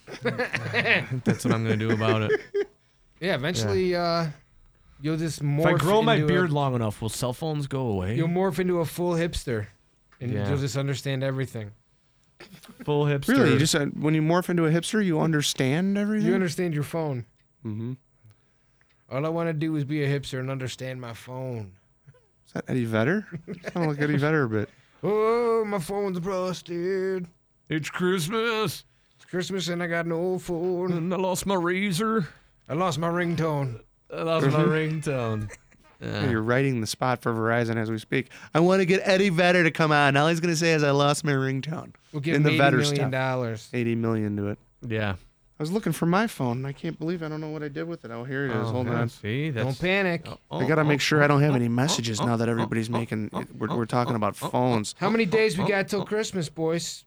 I think that's what I'm gonna do about it. Yeah. Eventually, you'll just morph. If I grow my into beard long enough, will cell phones go away? You'll morph into a full hipster, and Yeah. you'll just understand everything. Full hipster. Really? You just when you morph into a hipster, you understand everything? You understand your phone. Mm-hmm. All I want to do is be a hipster and understand my phone. Is that Eddie Vedder? Sound like Eddie Vedder a bit. Oh, my phone's busted. It's Christmas, It's Christmas and I got an old phone. and I lost my razor. I lost my ringtone. I lost my ringtone. You're writing the spot for Verizon as we speak. I want to get Eddie Vedder to come on. All he's going to say is, I lost my ringtone. We'll give In him the $80 Vedder million. stuff. $80 million to it. Yeah. I was looking for my phone, and I can't believe I don't know what I did with it. Oh, here it is. Hold on. See, that's. Don't panic. I got to make sure I don't have any messages now that everybody's making. We're talking about phones. How many days we got till Christmas, boys?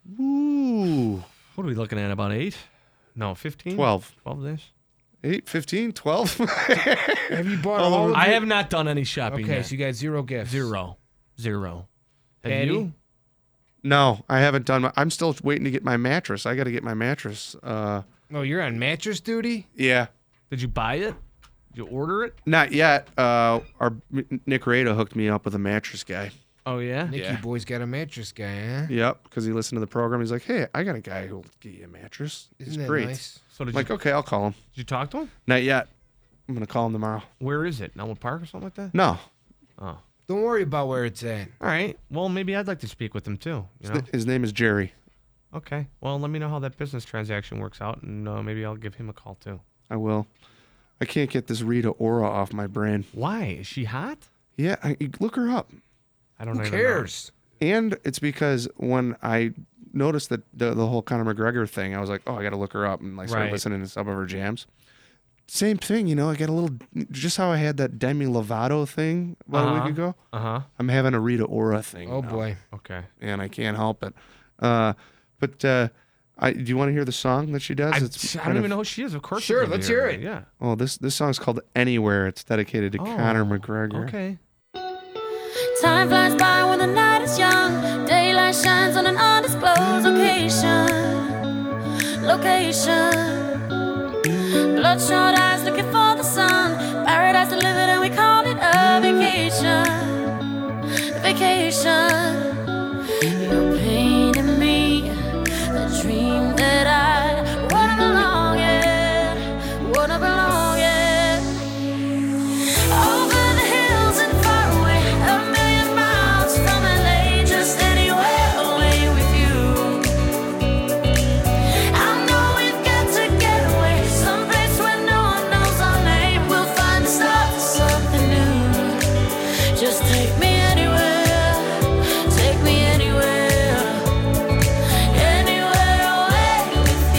Ooh. What are we looking at? About 8? No, 15? 12. 12 days. 8, 15, 12. Have you bought all of I your- have not done any shopping Okay, yet. so you got 0 gifts. Zero. Have Patty? you? No, I haven't done. I'm still waiting to get my mattress. I got to get my mattress. Oh, you're on mattress duty? Yeah. Did you buy it? Did you order it? Not yet. Nick Rada hooked me up with a mattress guy. Oh, yeah? Nicky boy's got a mattress guy, huh? Yep, because he listened to the program. He's like, "Hey, I got a guy who'll get you a mattress. Isn't It's that great." nice? So did I'm like, you, okay, I'll call him. did you talk to him? Not yet. I'm gonna call him tomorrow. Where is it? Elmwood Park or something like that? No, Oh. Don't worry about where it's at. All right. Well, maybe I'd like to speak with him too. You know? his name is Jerry. Okay. Well, let me know how that business transaction works out, and maybe I'll give him a call too. I will. I can't get this Rita Ora off my brain. Why? Is she hot? Yeah, look her up. I don't Who even cares? And it's because when I noticed that the whole Conor McGregor thing, I was like, oh, I got to look her up, and I started Right. listening to some of her jams. Same thing, I got a little, just how I had that Demi Lovato thing about a week ago. know. Uh-huh. I'm having a Rita Ora thing. Oh, now, boy. Okay. and I can't help it. But do you want to hear the song that she does? I kind don't of- even know who she is. Of course. Sure, I'm gonna let's hear it. Yeah. Oh, this song's called Anywhere. It's dedicated to Conor McGregor. Okay. Time flies by when the night is young. Daylight shines on an undisclosed location. Bloodshot eyes looking for the sun. Paradise to live in and we call it a vacation. You're painting me a dream that I wanna belong in. Over the hills and far away, a million miles from LA, just anywhere away with you. I know we've got to get away, someplace where no one knows our name. We'll find the start to something new. Just take me anywhere, take me anywhere, anywhere away with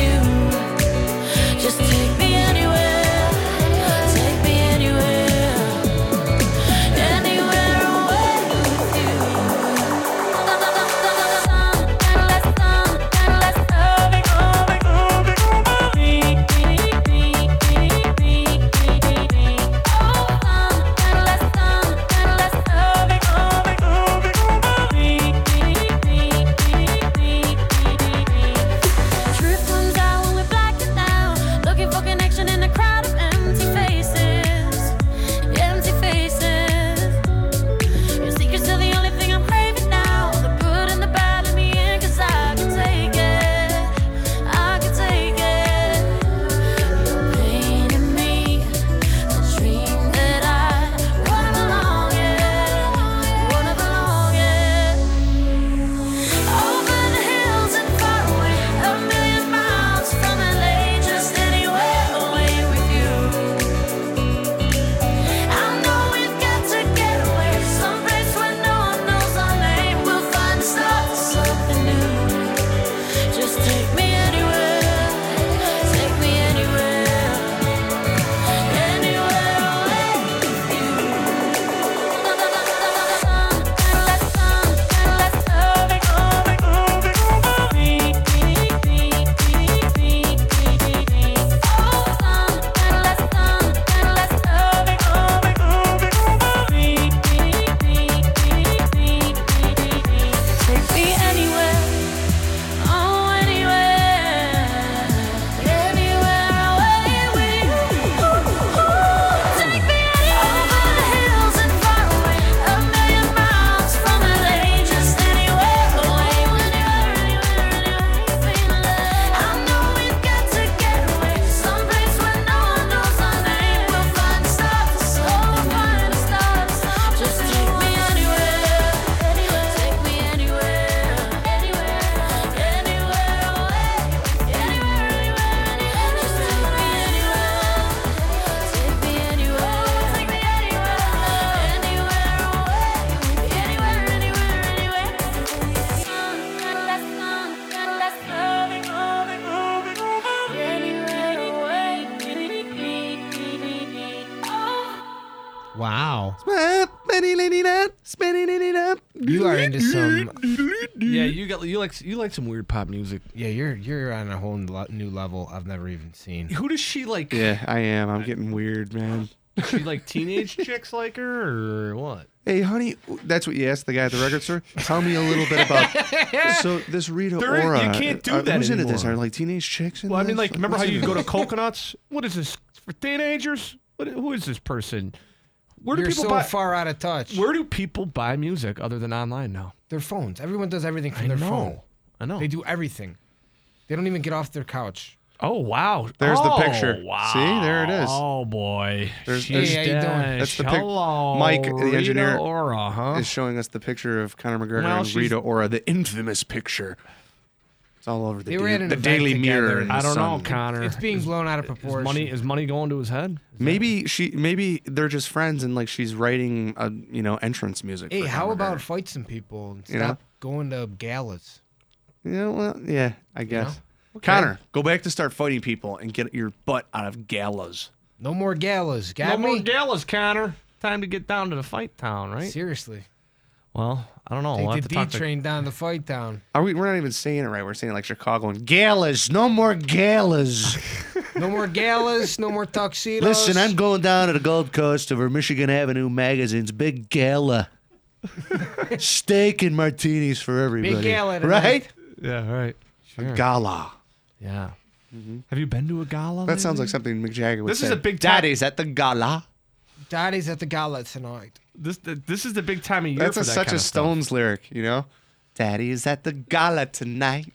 You are into some. Yeah, you like some weird pop music. Yeah, you're on a whole new level I've never even seen. Who does she like? Yeah, I am. I'm getting weird, man. She like teenage chicks like her or what? Hey, honey, that's what you asked the guy at the record store. Tell me a little bit about. So this Rita Ora. You can't do that Who's into this? anymore. Are like teenage chicks? In Well, I mean, this? like, remember how What's you in go it? to Coconuts? What is this for teenagers? Who is this person? Where do You're people so buy? far out of touch. Where do people buy music other than online now? Their phones. Everyone does everything from their phone. I know. They do everything. They don't even get off their couch. Oh wow! There's the Oh, picture. Wow. See, there it is. Oh boy. There's- Hey, how you doing? That's the pic- Hello, Mike, the Rita engineer, Ora, huh? is showing us the picture of Conor McGregor Well, and she's- Rita Ora, the infamous picture. It's all over the, They were at an the event Daily together. Mirror. And I the don't know, Sun. Connor. It's being blown out of proportion. Is money going to his head? Maybe they're just friends and like she's writing entrance music. Hey, for how Conor about McGregor. fight some people and You know? stop going to galas? I guess. Connor, go back to start fighting people and get your butt out of galas. No more galas. Got No me? more galas, Connor. Time to get down to the fight town, right? Seriously. Well, I don't know. Take We'll have the to D talk to train down to fight town. We're not even saying it right. We're saying it like Chicago and galas. No more galas. No more galas. No more tuxedos. Listen, I'm going down to the Gold Coast over Michigan Avenue Magazine's big gala. Steak and martinis for everybody. Big gala tonight. right? Yeah, right. Sure. Gala. Yeah. Have you been to a gala? That sounds lately? like something Mick Jagger would This say. is a big time. Daddy's at the gala. Daddy's at the gala tonight. This is the big time of year That's for that such kind a of stuff. Stones lyric, you know? Daddy is at the gala tonight.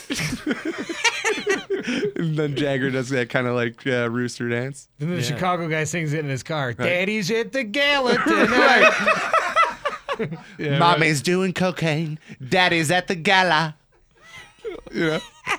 And then Jagger does that kind of like rooster dance. And then the Yeah. Chicago guy sings it in his car. Daddy's at the gala tonight. Yeah, Mommy's doing cocaine. Daddy's at the gala. Yeah.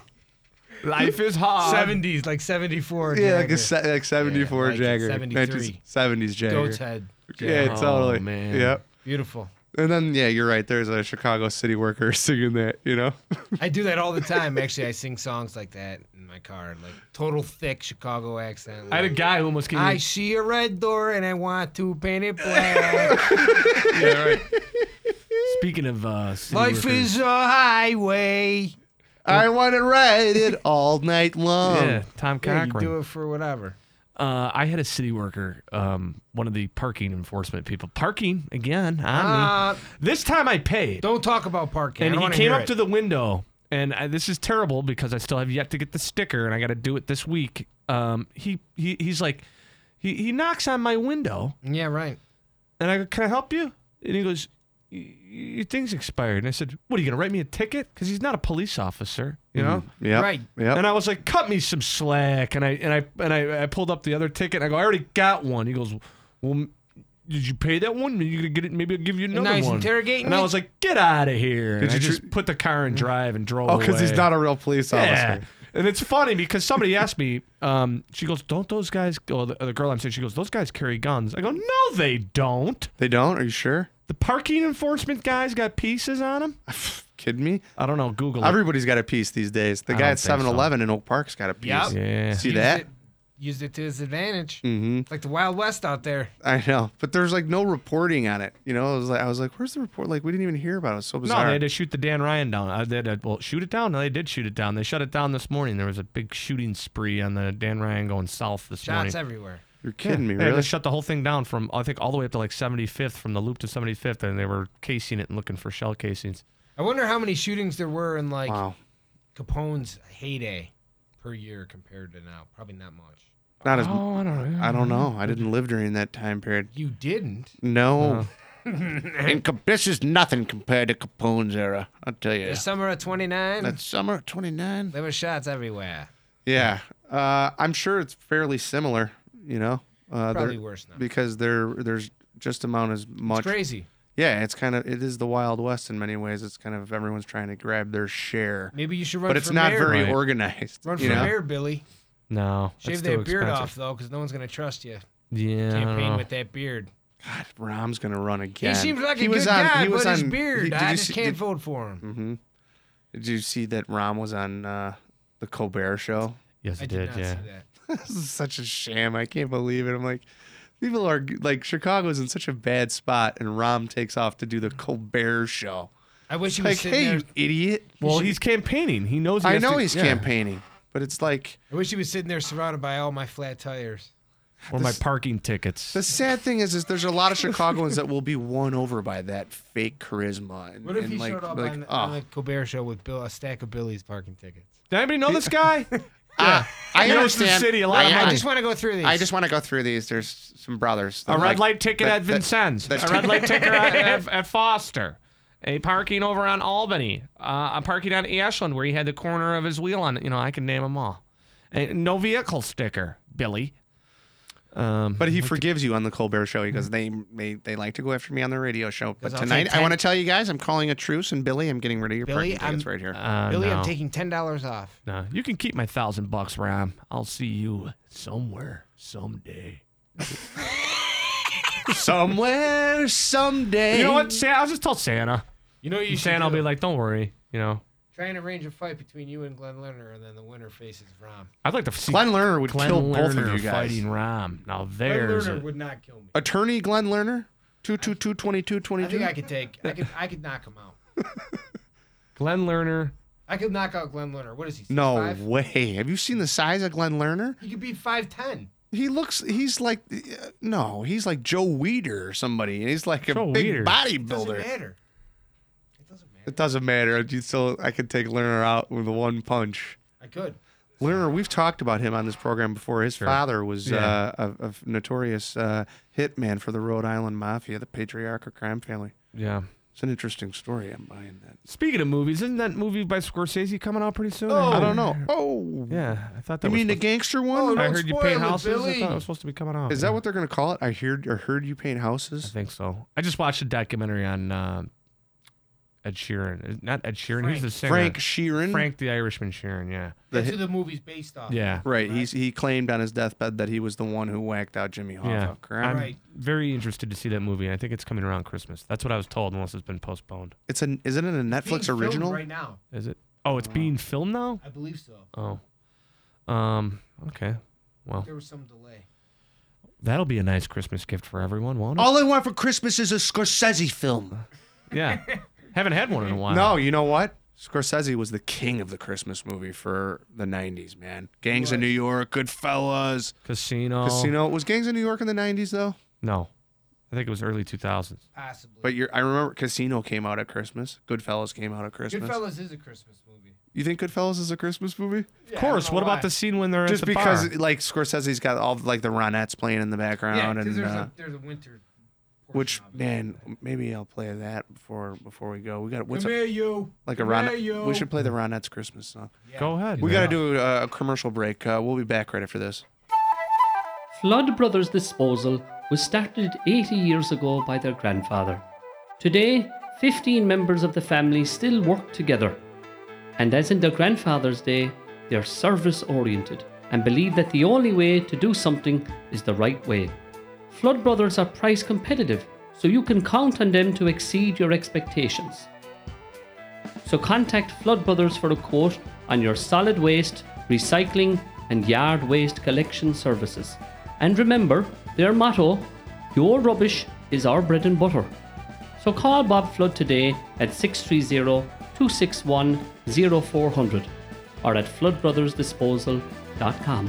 Life is hard. 70s, like 74. Yeah, Jagger. like 74 Yeah, like Jagger. 73. 1970s Jagger. Goat's head. Yeah, Oh, totally. man. Yep. Beautiful. And then, yeah, you're right. There's a Chicago city worker singing that, you know? I do that all the time. Actually, I sing songs like that in my car. Like total thick Chicago accent. I had a like, guy who almost came. I see a red door and I want to paint it black. Yeah, right. Speaking of city Life workers, is a highway. I want to ride it all night long. yeah, Tom Yeah, you Cochran. do it for whatever. I had a city worker, one of the parking enforcement people, parking again on me. This time I paid, Don't talk about parking. I and don't he wanna came hear up it. to the window, and this is terrible because I still have yet to get the sticker, and I got to do it this week. He's like, he knocks on my window, Yeah, right. and I go, "Can I help you?" And he goes, "Your thing's expired." And I said, "What, are you gonna write me a ticket?" Because he's not a police officer, you know. Yep. Right. Yep. And I was like, "Cut me some slack." And I pulled up the other ticket. And I go, "I already got one." He goes, "Well, did you pay that one? You gonna get it? Maybe I'll give you another Now he's one." interrogating and I me? was like, "Get out of here!" And Did I you just put the car in drive and drove Oh, away. because he's not a real police Yeah. officer. And it's funny because somebody asked me, she goes, "Don't those guys?" Oh, the girl I'm saying, she goes, "Those guys carry guns." I go, "No, they don't. They don't? Are you sure? The parking enforcement guys got pieces on them." Kidding me? I don't know. Google it. Everybody's got a piece these days. The I guy don't at think so. 7-Eleven in Oak Park's got a piece. Yep. Yeah. See that? Used it to his advantage. Mm-hmm. It's like the Wild West out there. I know, but there's like no reporting on it. You know, I was like, where's the report? Like, we didn't even hear about it. It was so No, bizarre. they had to shoot the Dan Ryan down. They had to, shoot it down? No, they did shoot it down. They shut it down this morning. There was a big shooting spree on the Dan Ryan going south this morning. Shots everywhere. You're kidding me, Yeah, really? they shut the whole thing down from, I think, all the way up to like 75th, from the loop to 75th, and they were casing it and looking for shell casings. I wonder how many shootings there were in like Wow. Capone's heyday per year compared to now. Probably not much. Not as. Oh, I don't know. I don't know. I didn't live during that time period. You didn't. No. This is nothing compared to Capone's era. I'll tell you. The summer of 29, That summer of 29. there were shots everywhere. Yeah. I'm sure it's fairly similar. You know. Probably there- worse now. because there's just about as much. It's crazy. Yeah, it is the Wild West in many ways. It's kind of everyone's trying to grab their share, Maybe you should run but it's for not mayor. very Right. organized. Run for you know? mayor, Billy. No. Shave that's that too beard expensive. off, though, because no one's going to trust you. Yeah. I don't Campaign know. with that beard. God, Rahm's gonna run again. He seems like a He was good on- guy, he was but his on- beard, did I you just see- can't did- vote for him. Mm-hmm. Did you see that Rahm was on the Colbert Show? Yes, I it did did. not Yeah. see that. This is such a sham. I can't believe it. I'm like, People are like, Chicago's in such a bad spot, and Rahm takes off to do the Colbert Show. I wish he was Like, sitting hey, there. you idiot. Well, he's campaigning. He knows. He I has know to- he's yeah. campaigning, but it's like, I wish he was sitting there surrounded by all my flat tires. Or my parking tickets. the sad thing is there's a lot of Chicagoans that will be won over by that fake charisma. And, What if and he like, showed up like, on the Colbert Show with a stack of Billy's parking tickets? Does anybody know this guy? I He knows the understand. city a lot. I just want to go through these. I just want to go through these. There's some brothers. A that red like- light ticket that- at that- Vincennes. that's A red light ticket at Foster. A parking over on Albany. A parking on Ashland where he had the corner of his wheel on it. You know, I can name them all. A no vehicle sticker, Billy. But he forgives you on the Colbert Show because they like to go after me on the radio show. But 'Cause I'll tonight, take I 10 want to tell you guys, I'm calling a truce, and Billy, I'm getting rid of your Billy, parking tickets right here. Billy, no. I'm taking $10 off. No, you can keep my $1,000, Ram. I'll see you somewhere, someday. Somewhere, someday. You know what? I'll just tell Santa. You know what you should Santa will do? be like, don't worry. You know, Try and arrange a fight between you and Glenn Lerner, and then the winner faces Rom. I'd like to see Glenn Lerner would Glenn kill both Lerner of you guys. fighting Ram. Now Glenn there's Lerner a, would not kill me. Attorney Glenn Lerner, 222-2222. I think I could take. I could knock him out. Glenn Lerner. I could knock out Glenn Lerner. What is he? No 6'5"? way. Have you seen the size of Glenn Lerner? He could be 5'10". He's like, no, he's like Joe Weider or somebody. And he's like a Joe big Weider. It doesn't bodybuilder. matter. It doesn't matter. It doesn't matter. I could take Lerner out with one punch. I could. Lerner, we've talked about him on this program before. His father was Yeah. a notorious hitman for the Rhode Island Mafia, the patriarchal crime family. Yeah. It's an interesting story. I'm buying that. Speaking of movies, isn't that movie by Scorsese coming out pretty soon? I don't know. Oh, Yeah, I thought that you was. mean the supposed- gangster one? Oh, I don't heard you spoil paint it, houses. I Billy. thought it was supposed to be coming out. Is that what they're going to call it? I heard you paint I houses. think so. I just watched a documentary on Ed Sheeran. Not Ed Sheeran. He's the singer. Frank Sheeran. Frank the Irishman Sheeran. Yeah. That's who the movie's based off. Yeah. Right. He claimed on his deathbed that he was the one who whacked out Jimmy Hoffa. Yeah. Correct. I'm Right. very interested to see that movie. I think it's coming around Christmas. That's what I was told, unless it's been postponed. Isn't it a Being Netflix filmed original? right now. Is it? Oh, it's being filmed now. I believe so. Oh. Okay. Well, There was some delay. that'll be a nice Christmas gift for everyone, won't it? All I want for Christmas is a Scorsese film. Yeah. Haven't had one in a while. No, you know what? Scorsese was the king of the Christmas movie for the 90s, man. Gangs of New York, Goodfellas, Casino. Casino. Was Gangs of New York in the 90s, though? No. I think it was early 2000s. Possibly. But I remember Casino came out at Christmas. Goodfellas came out at Christmas. Goodfellas is a Christmas movie. You think Goodfellas is a Christmas movie? Yeah, Of course. I don't What know about why. the scene when they're Just at the because, bar? like, Scorsese's got all, like, the Ronettes playing in the Yeah, background. because and there's a winter. which, portion of it. man, maybe I'll play that before we go. We got what's Come up? here, you. Like a Come here, Ronette. you. We should play the Ronettes Christmas song. Yeah. Go ahead. We man. got to do a commercial break. We'll be back right after this. Flood Brothers Disposal was started 80 years ago by their grandfather. Today, 15 members of the family still work together. And as in their grandfather's day, they're service oriented and believe that the only way to do something is the right way. Flood Brothers are price competitive, so you can count on them to exceed your expectations. So contact Flood Brothers for a quote on your solid waste, recycling, and yard waste collection services. And remember their motto, your rubbish is our bread and butter. So call Bob Flood today at 630-261-0400 or at floodbrothersdisposal.com.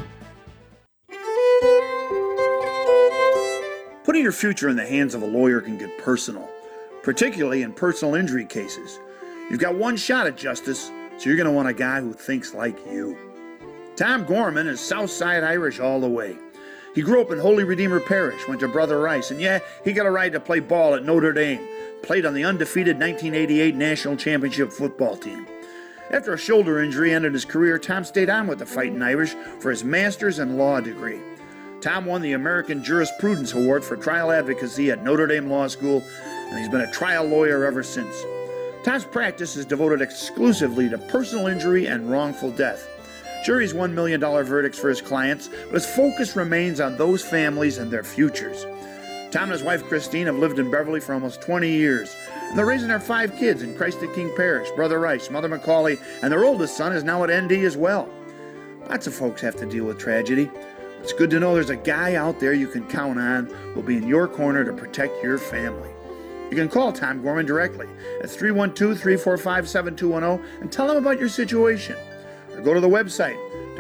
Putting your future in the hands of a lawyer can get personal, particularly in personal injury cases. You've got one shot at justice, so you're going to want a guy who thinks like you. Tom Gorman is Southside Irish all the way. He grew up in Holy Redeemer Parish, went to Brother Rice, and yeah, he got a right to play ball at Notre Dame, played on the undefeated 1988 National Championship football team. After a shoulder injury ended his career, Tom stayed on with the Fighting Irish for his master's in law degree. Tom won the American Jurisprudence Award for trial advocacy at Notre Dame Law School, and he's been a trial lawyer ever since. Tom's practice is devoted exclusively to personal injury and wrongful death. Sure, he's $1 million verdicts for his clients, but his focus remains on those families and their futures. Tom and his wife Christine have lived in Beverly for almost 20 years, and they're raising their 5 kids in Christ the King Parish, Brother Rice, Mother Macaulay, and their oldest son is now at ND as well. Lots of folks have to deal with tragedy. It's good to know there's a guy out there you can count on who will be in your corner to protect your family. You can call Tom Gorman directly at 312-345-7210 and tell him about your situation. Or go to the website,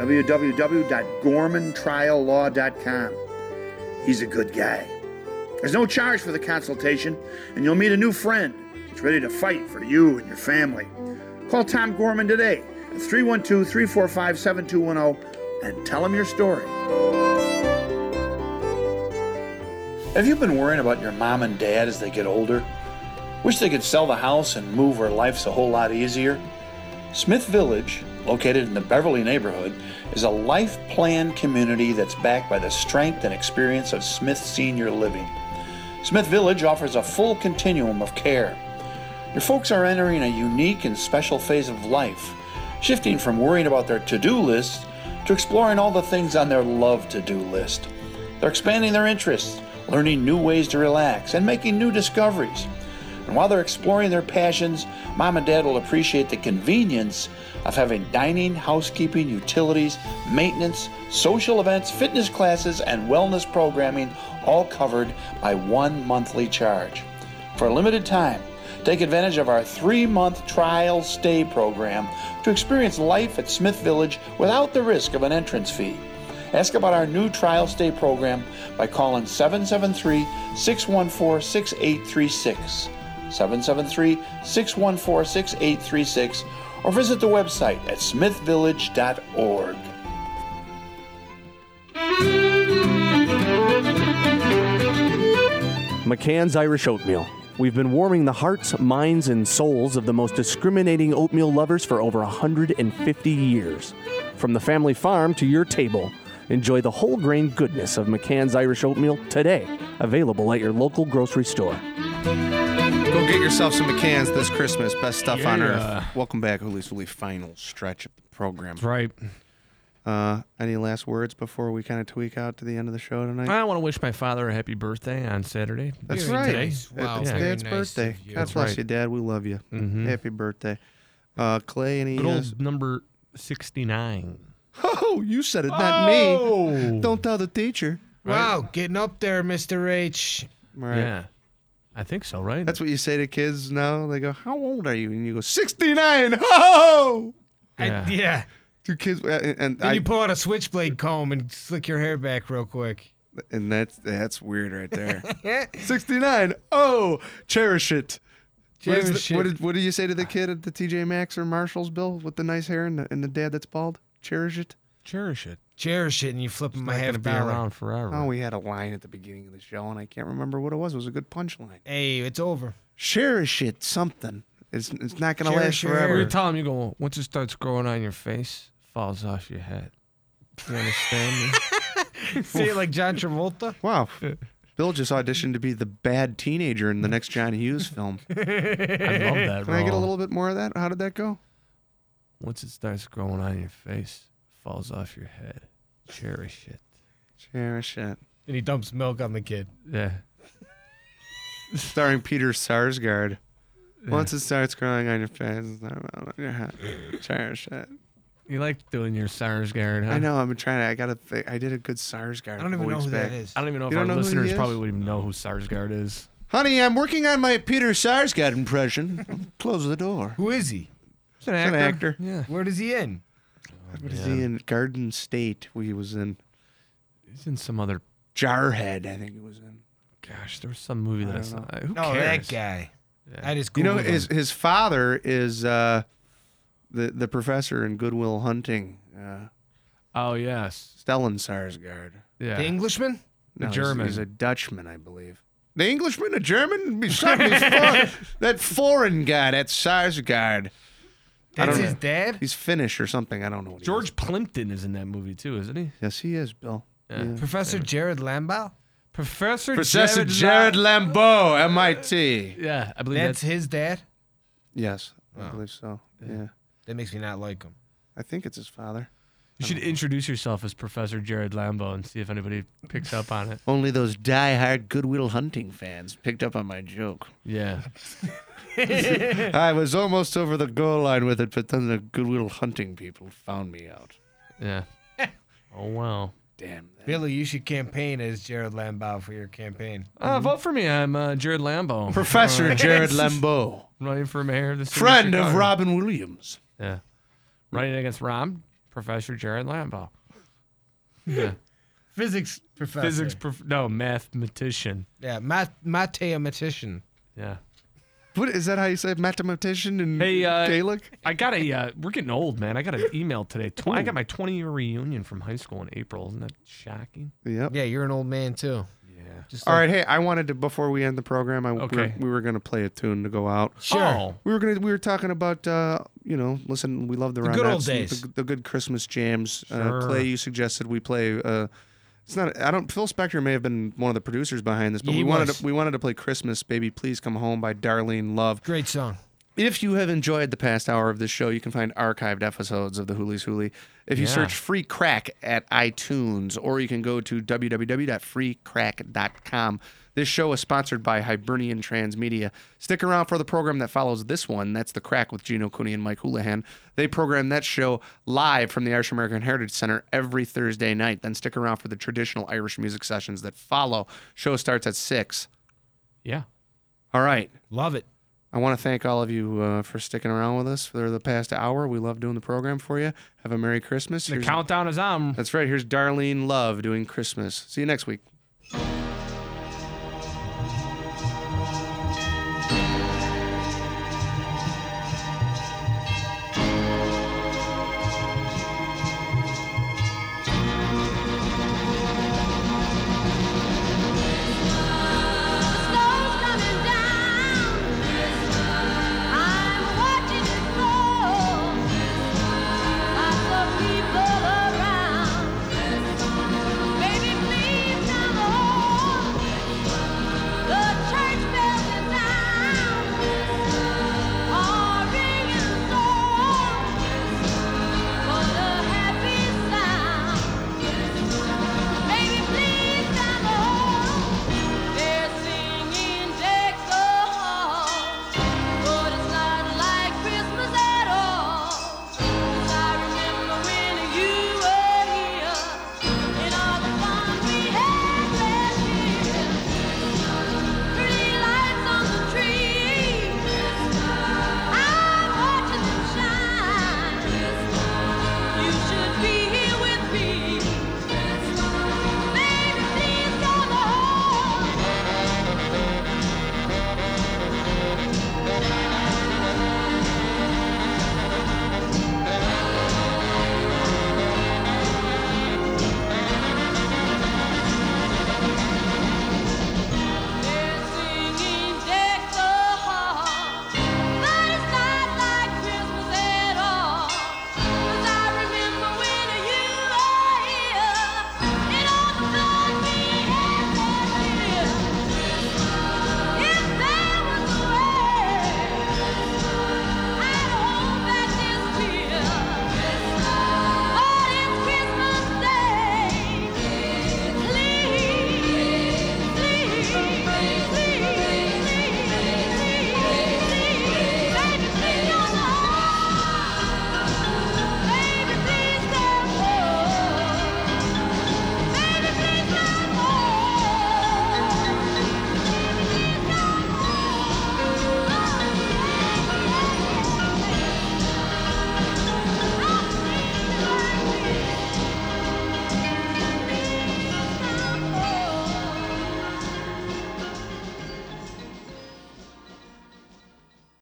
www.gormantriallaw.com. He's a good guy. There's no charge for the consultation, and you'll meet a new friend who's ready to fight for you and your family. Call Tom Gorman today at 312-345-7210 and tell him your story. Have you been worrying about your mom and dad as they get older? Wish they could sell the house and move where life's a whole lot easier? Smith Village, located in the Beverly neighborhood, is a life plan community that's backed by the strength and experience of Smith Senior Living. Smith Village offers a full continuum of care. Your folks are entering a unique and special phase of life, shifting from worrying about their to-do lists to exploring all the things on their love to-do list. They're expanding their interests, learning new ways to relax, and making new discoveries. And while they're exploring their passions, Mom and Dad will appreciate the convenience of having dining, housekeeping, utilities, maintenance, social events, fitness classes, and wellness programming all covered by one monthly charge. For a limited time, take advantage of our 3-month trial stay program to experience life at Smith Village without the risk of an entrance fee. Ask about our new trial stay program by calling 773-614-6836, 773-614-6836, or visit the website at smithvillage.org. McCann's Irish Oatmeal. We've been warming the hearts, minds, and souls of the most discriminating oatmeal lovers for over 150 years. From the family farm to your table, enjoy the whole grain goodness of McCann's Irish Oatmeal today. Available at your local grocery store. Go get yourself some McCann's this Christmas. Best stuff on earth. Welcome back, Hoolies Hooli final stretch of the program. That's right. Any last words before we kind of tweak out to the end of the show tonight? I want to wish my father a happy birthday on Saturday. That's Very right. nice. Wow, It's very Dad's nice birthday. of you. God That's bless right. you, Dad. We love you. Happy birthday. Clay, any... Good old number 69. Oh, you said it, not me. Don't tell the teacher. Wow, getting up there, Mr. H. Right. Yeah. I think so, right? That's what you say to kids now. They go, how old are you? And you go, 69. Ho! Yeah. Yeah. Two kids. And Then you pull out a switchblade comb and slick your hair back real quick. And that's weird right there. 69. Oh, cherish it. Cherish it. What do you say to the kid at the TJ Maxx or Marshall's, Bill, with the nice hair and the dad that's bald? Cherish it. Cherish it. Cherish it, and you flip him a Not half gonna be dollar. around forever. Oh, we had a line at the beginning of the show, and I can't remember what it was. It was a good punchline. Hey, it's over. Cherish it, something. It's not going to last Cherish your forever. hair. You tell him, you go, once it starts growing on your face, falls off your head. You understand me? Say it like John Travolta. Wow. Bill just auditioned to be the bad teenager in the next John Hughes film. I love that. Can I get a role. little bit more of that? How did that go? Once it starts growing on your face, falls off your head. Cherish it. Cherish it. And he dumps milk on the kid. Yeah. Starring Peter Sarsgaard. Once it starts growing on your face, cherish it. You like doing your Sarsgaard, huh? I know. I've been trying to. I gotta. I did a good Sarsgaard. I don't even know who that is. I don't even know if You our don't know who he listeners is? probably would even know who Sarsgaard is. Honey, I'm working on my Peter Sarsgaard impression. Close the door. Who is he? He's an He's an actor. Yeah. Where does he in? What is he in? Garden State. He was in He's in some other. Jarhead. I think he was in. Gosh, there was some movie that I don't saw. know. Who No, cares? that guy. Yeah. I just You know, Googled him. his father is the professor in Good Will Hunting, Oh yes. Stellan Sarsgaard. Yeah. The Englishman? No, German. He's a Dutchman, I believe. The Englishman, a German? That foreign guy, that Sarsgaard. That's don't his know. dad? He's Finnish or something. I don't know what he George is. Plimpton is in that movie too, isn't he? Yes, he is, Bill. Yeah. Professor Jared Lambow? Professor Jared Lambeau, MIT. Yeah, I believe That's that's. his dad? Yes, I believe so. Yeah. That makes me not like him. I think it's his father. You should introduce yourself as Professor Jared Lambo and see if anybody picks up on it. Only those die-hard Good Will Hunting fans picked up on my joke. Yeah. I was almost over the goal line with it, but then the Good Will Hunting people found me out. Yeah. Oh wow. damn that. Billy, you should campaign as Jared Lambeau for your campaign. Vote for me. I'm Jared Lambeau. Professor Jared Lambeau. Running for mayor of the city Friend of Chicago. Robin Williams. Yeah. Running against Rob, Professor Jared Lambeau. Yeah. Physics professor. Mathematician. Yeah, mathematician. Yeah. What is that? How you say it? Mathematician in Hey, Gaelic? I got we're getting old, man. I got an email today. I got my 20-year reunion from high school in April. Isn't that shocking? Yep. Yeah, you're an old man too. Yeah. Just All right. Hey, I wanted to before we end the program. Okay. We were gonna play a tune to go out. Sure. Oh. We were talking about listen. We love the good old Ronettes, days. the good Christmas jams. Sure. Clay, you suggested we play. It's not. I don't. Phil Spector may have been one of the producers behind this, but He was. we wanted to play "Christmas Baby Please Come Home" by Darlene Love. Great song. If you have enjoyed the past hour of this show, you can find archived episodes of the Hoolies Hoolie. If you Yeah. search Free Crack at iTunes, or you can go to www.freecrack.com. This show is sponsored by Hibernian Transmedia. Stick around for the program that follows this one. That's The Crack with Gino Cooney and Mike Houlihan. They program that show live from the Irish American Heritage Center every Thursday night. Then stick around for the traditional Irish music sessions that follow. Show starts at 6. Yeah. All right. Love it. I want to thank all of you for sticking around with us for the past hour. We love doing the program for you. Have a Merry Christmas. The countdown is on. That's right. Here's Darlene Love doing Christmas. See you next week.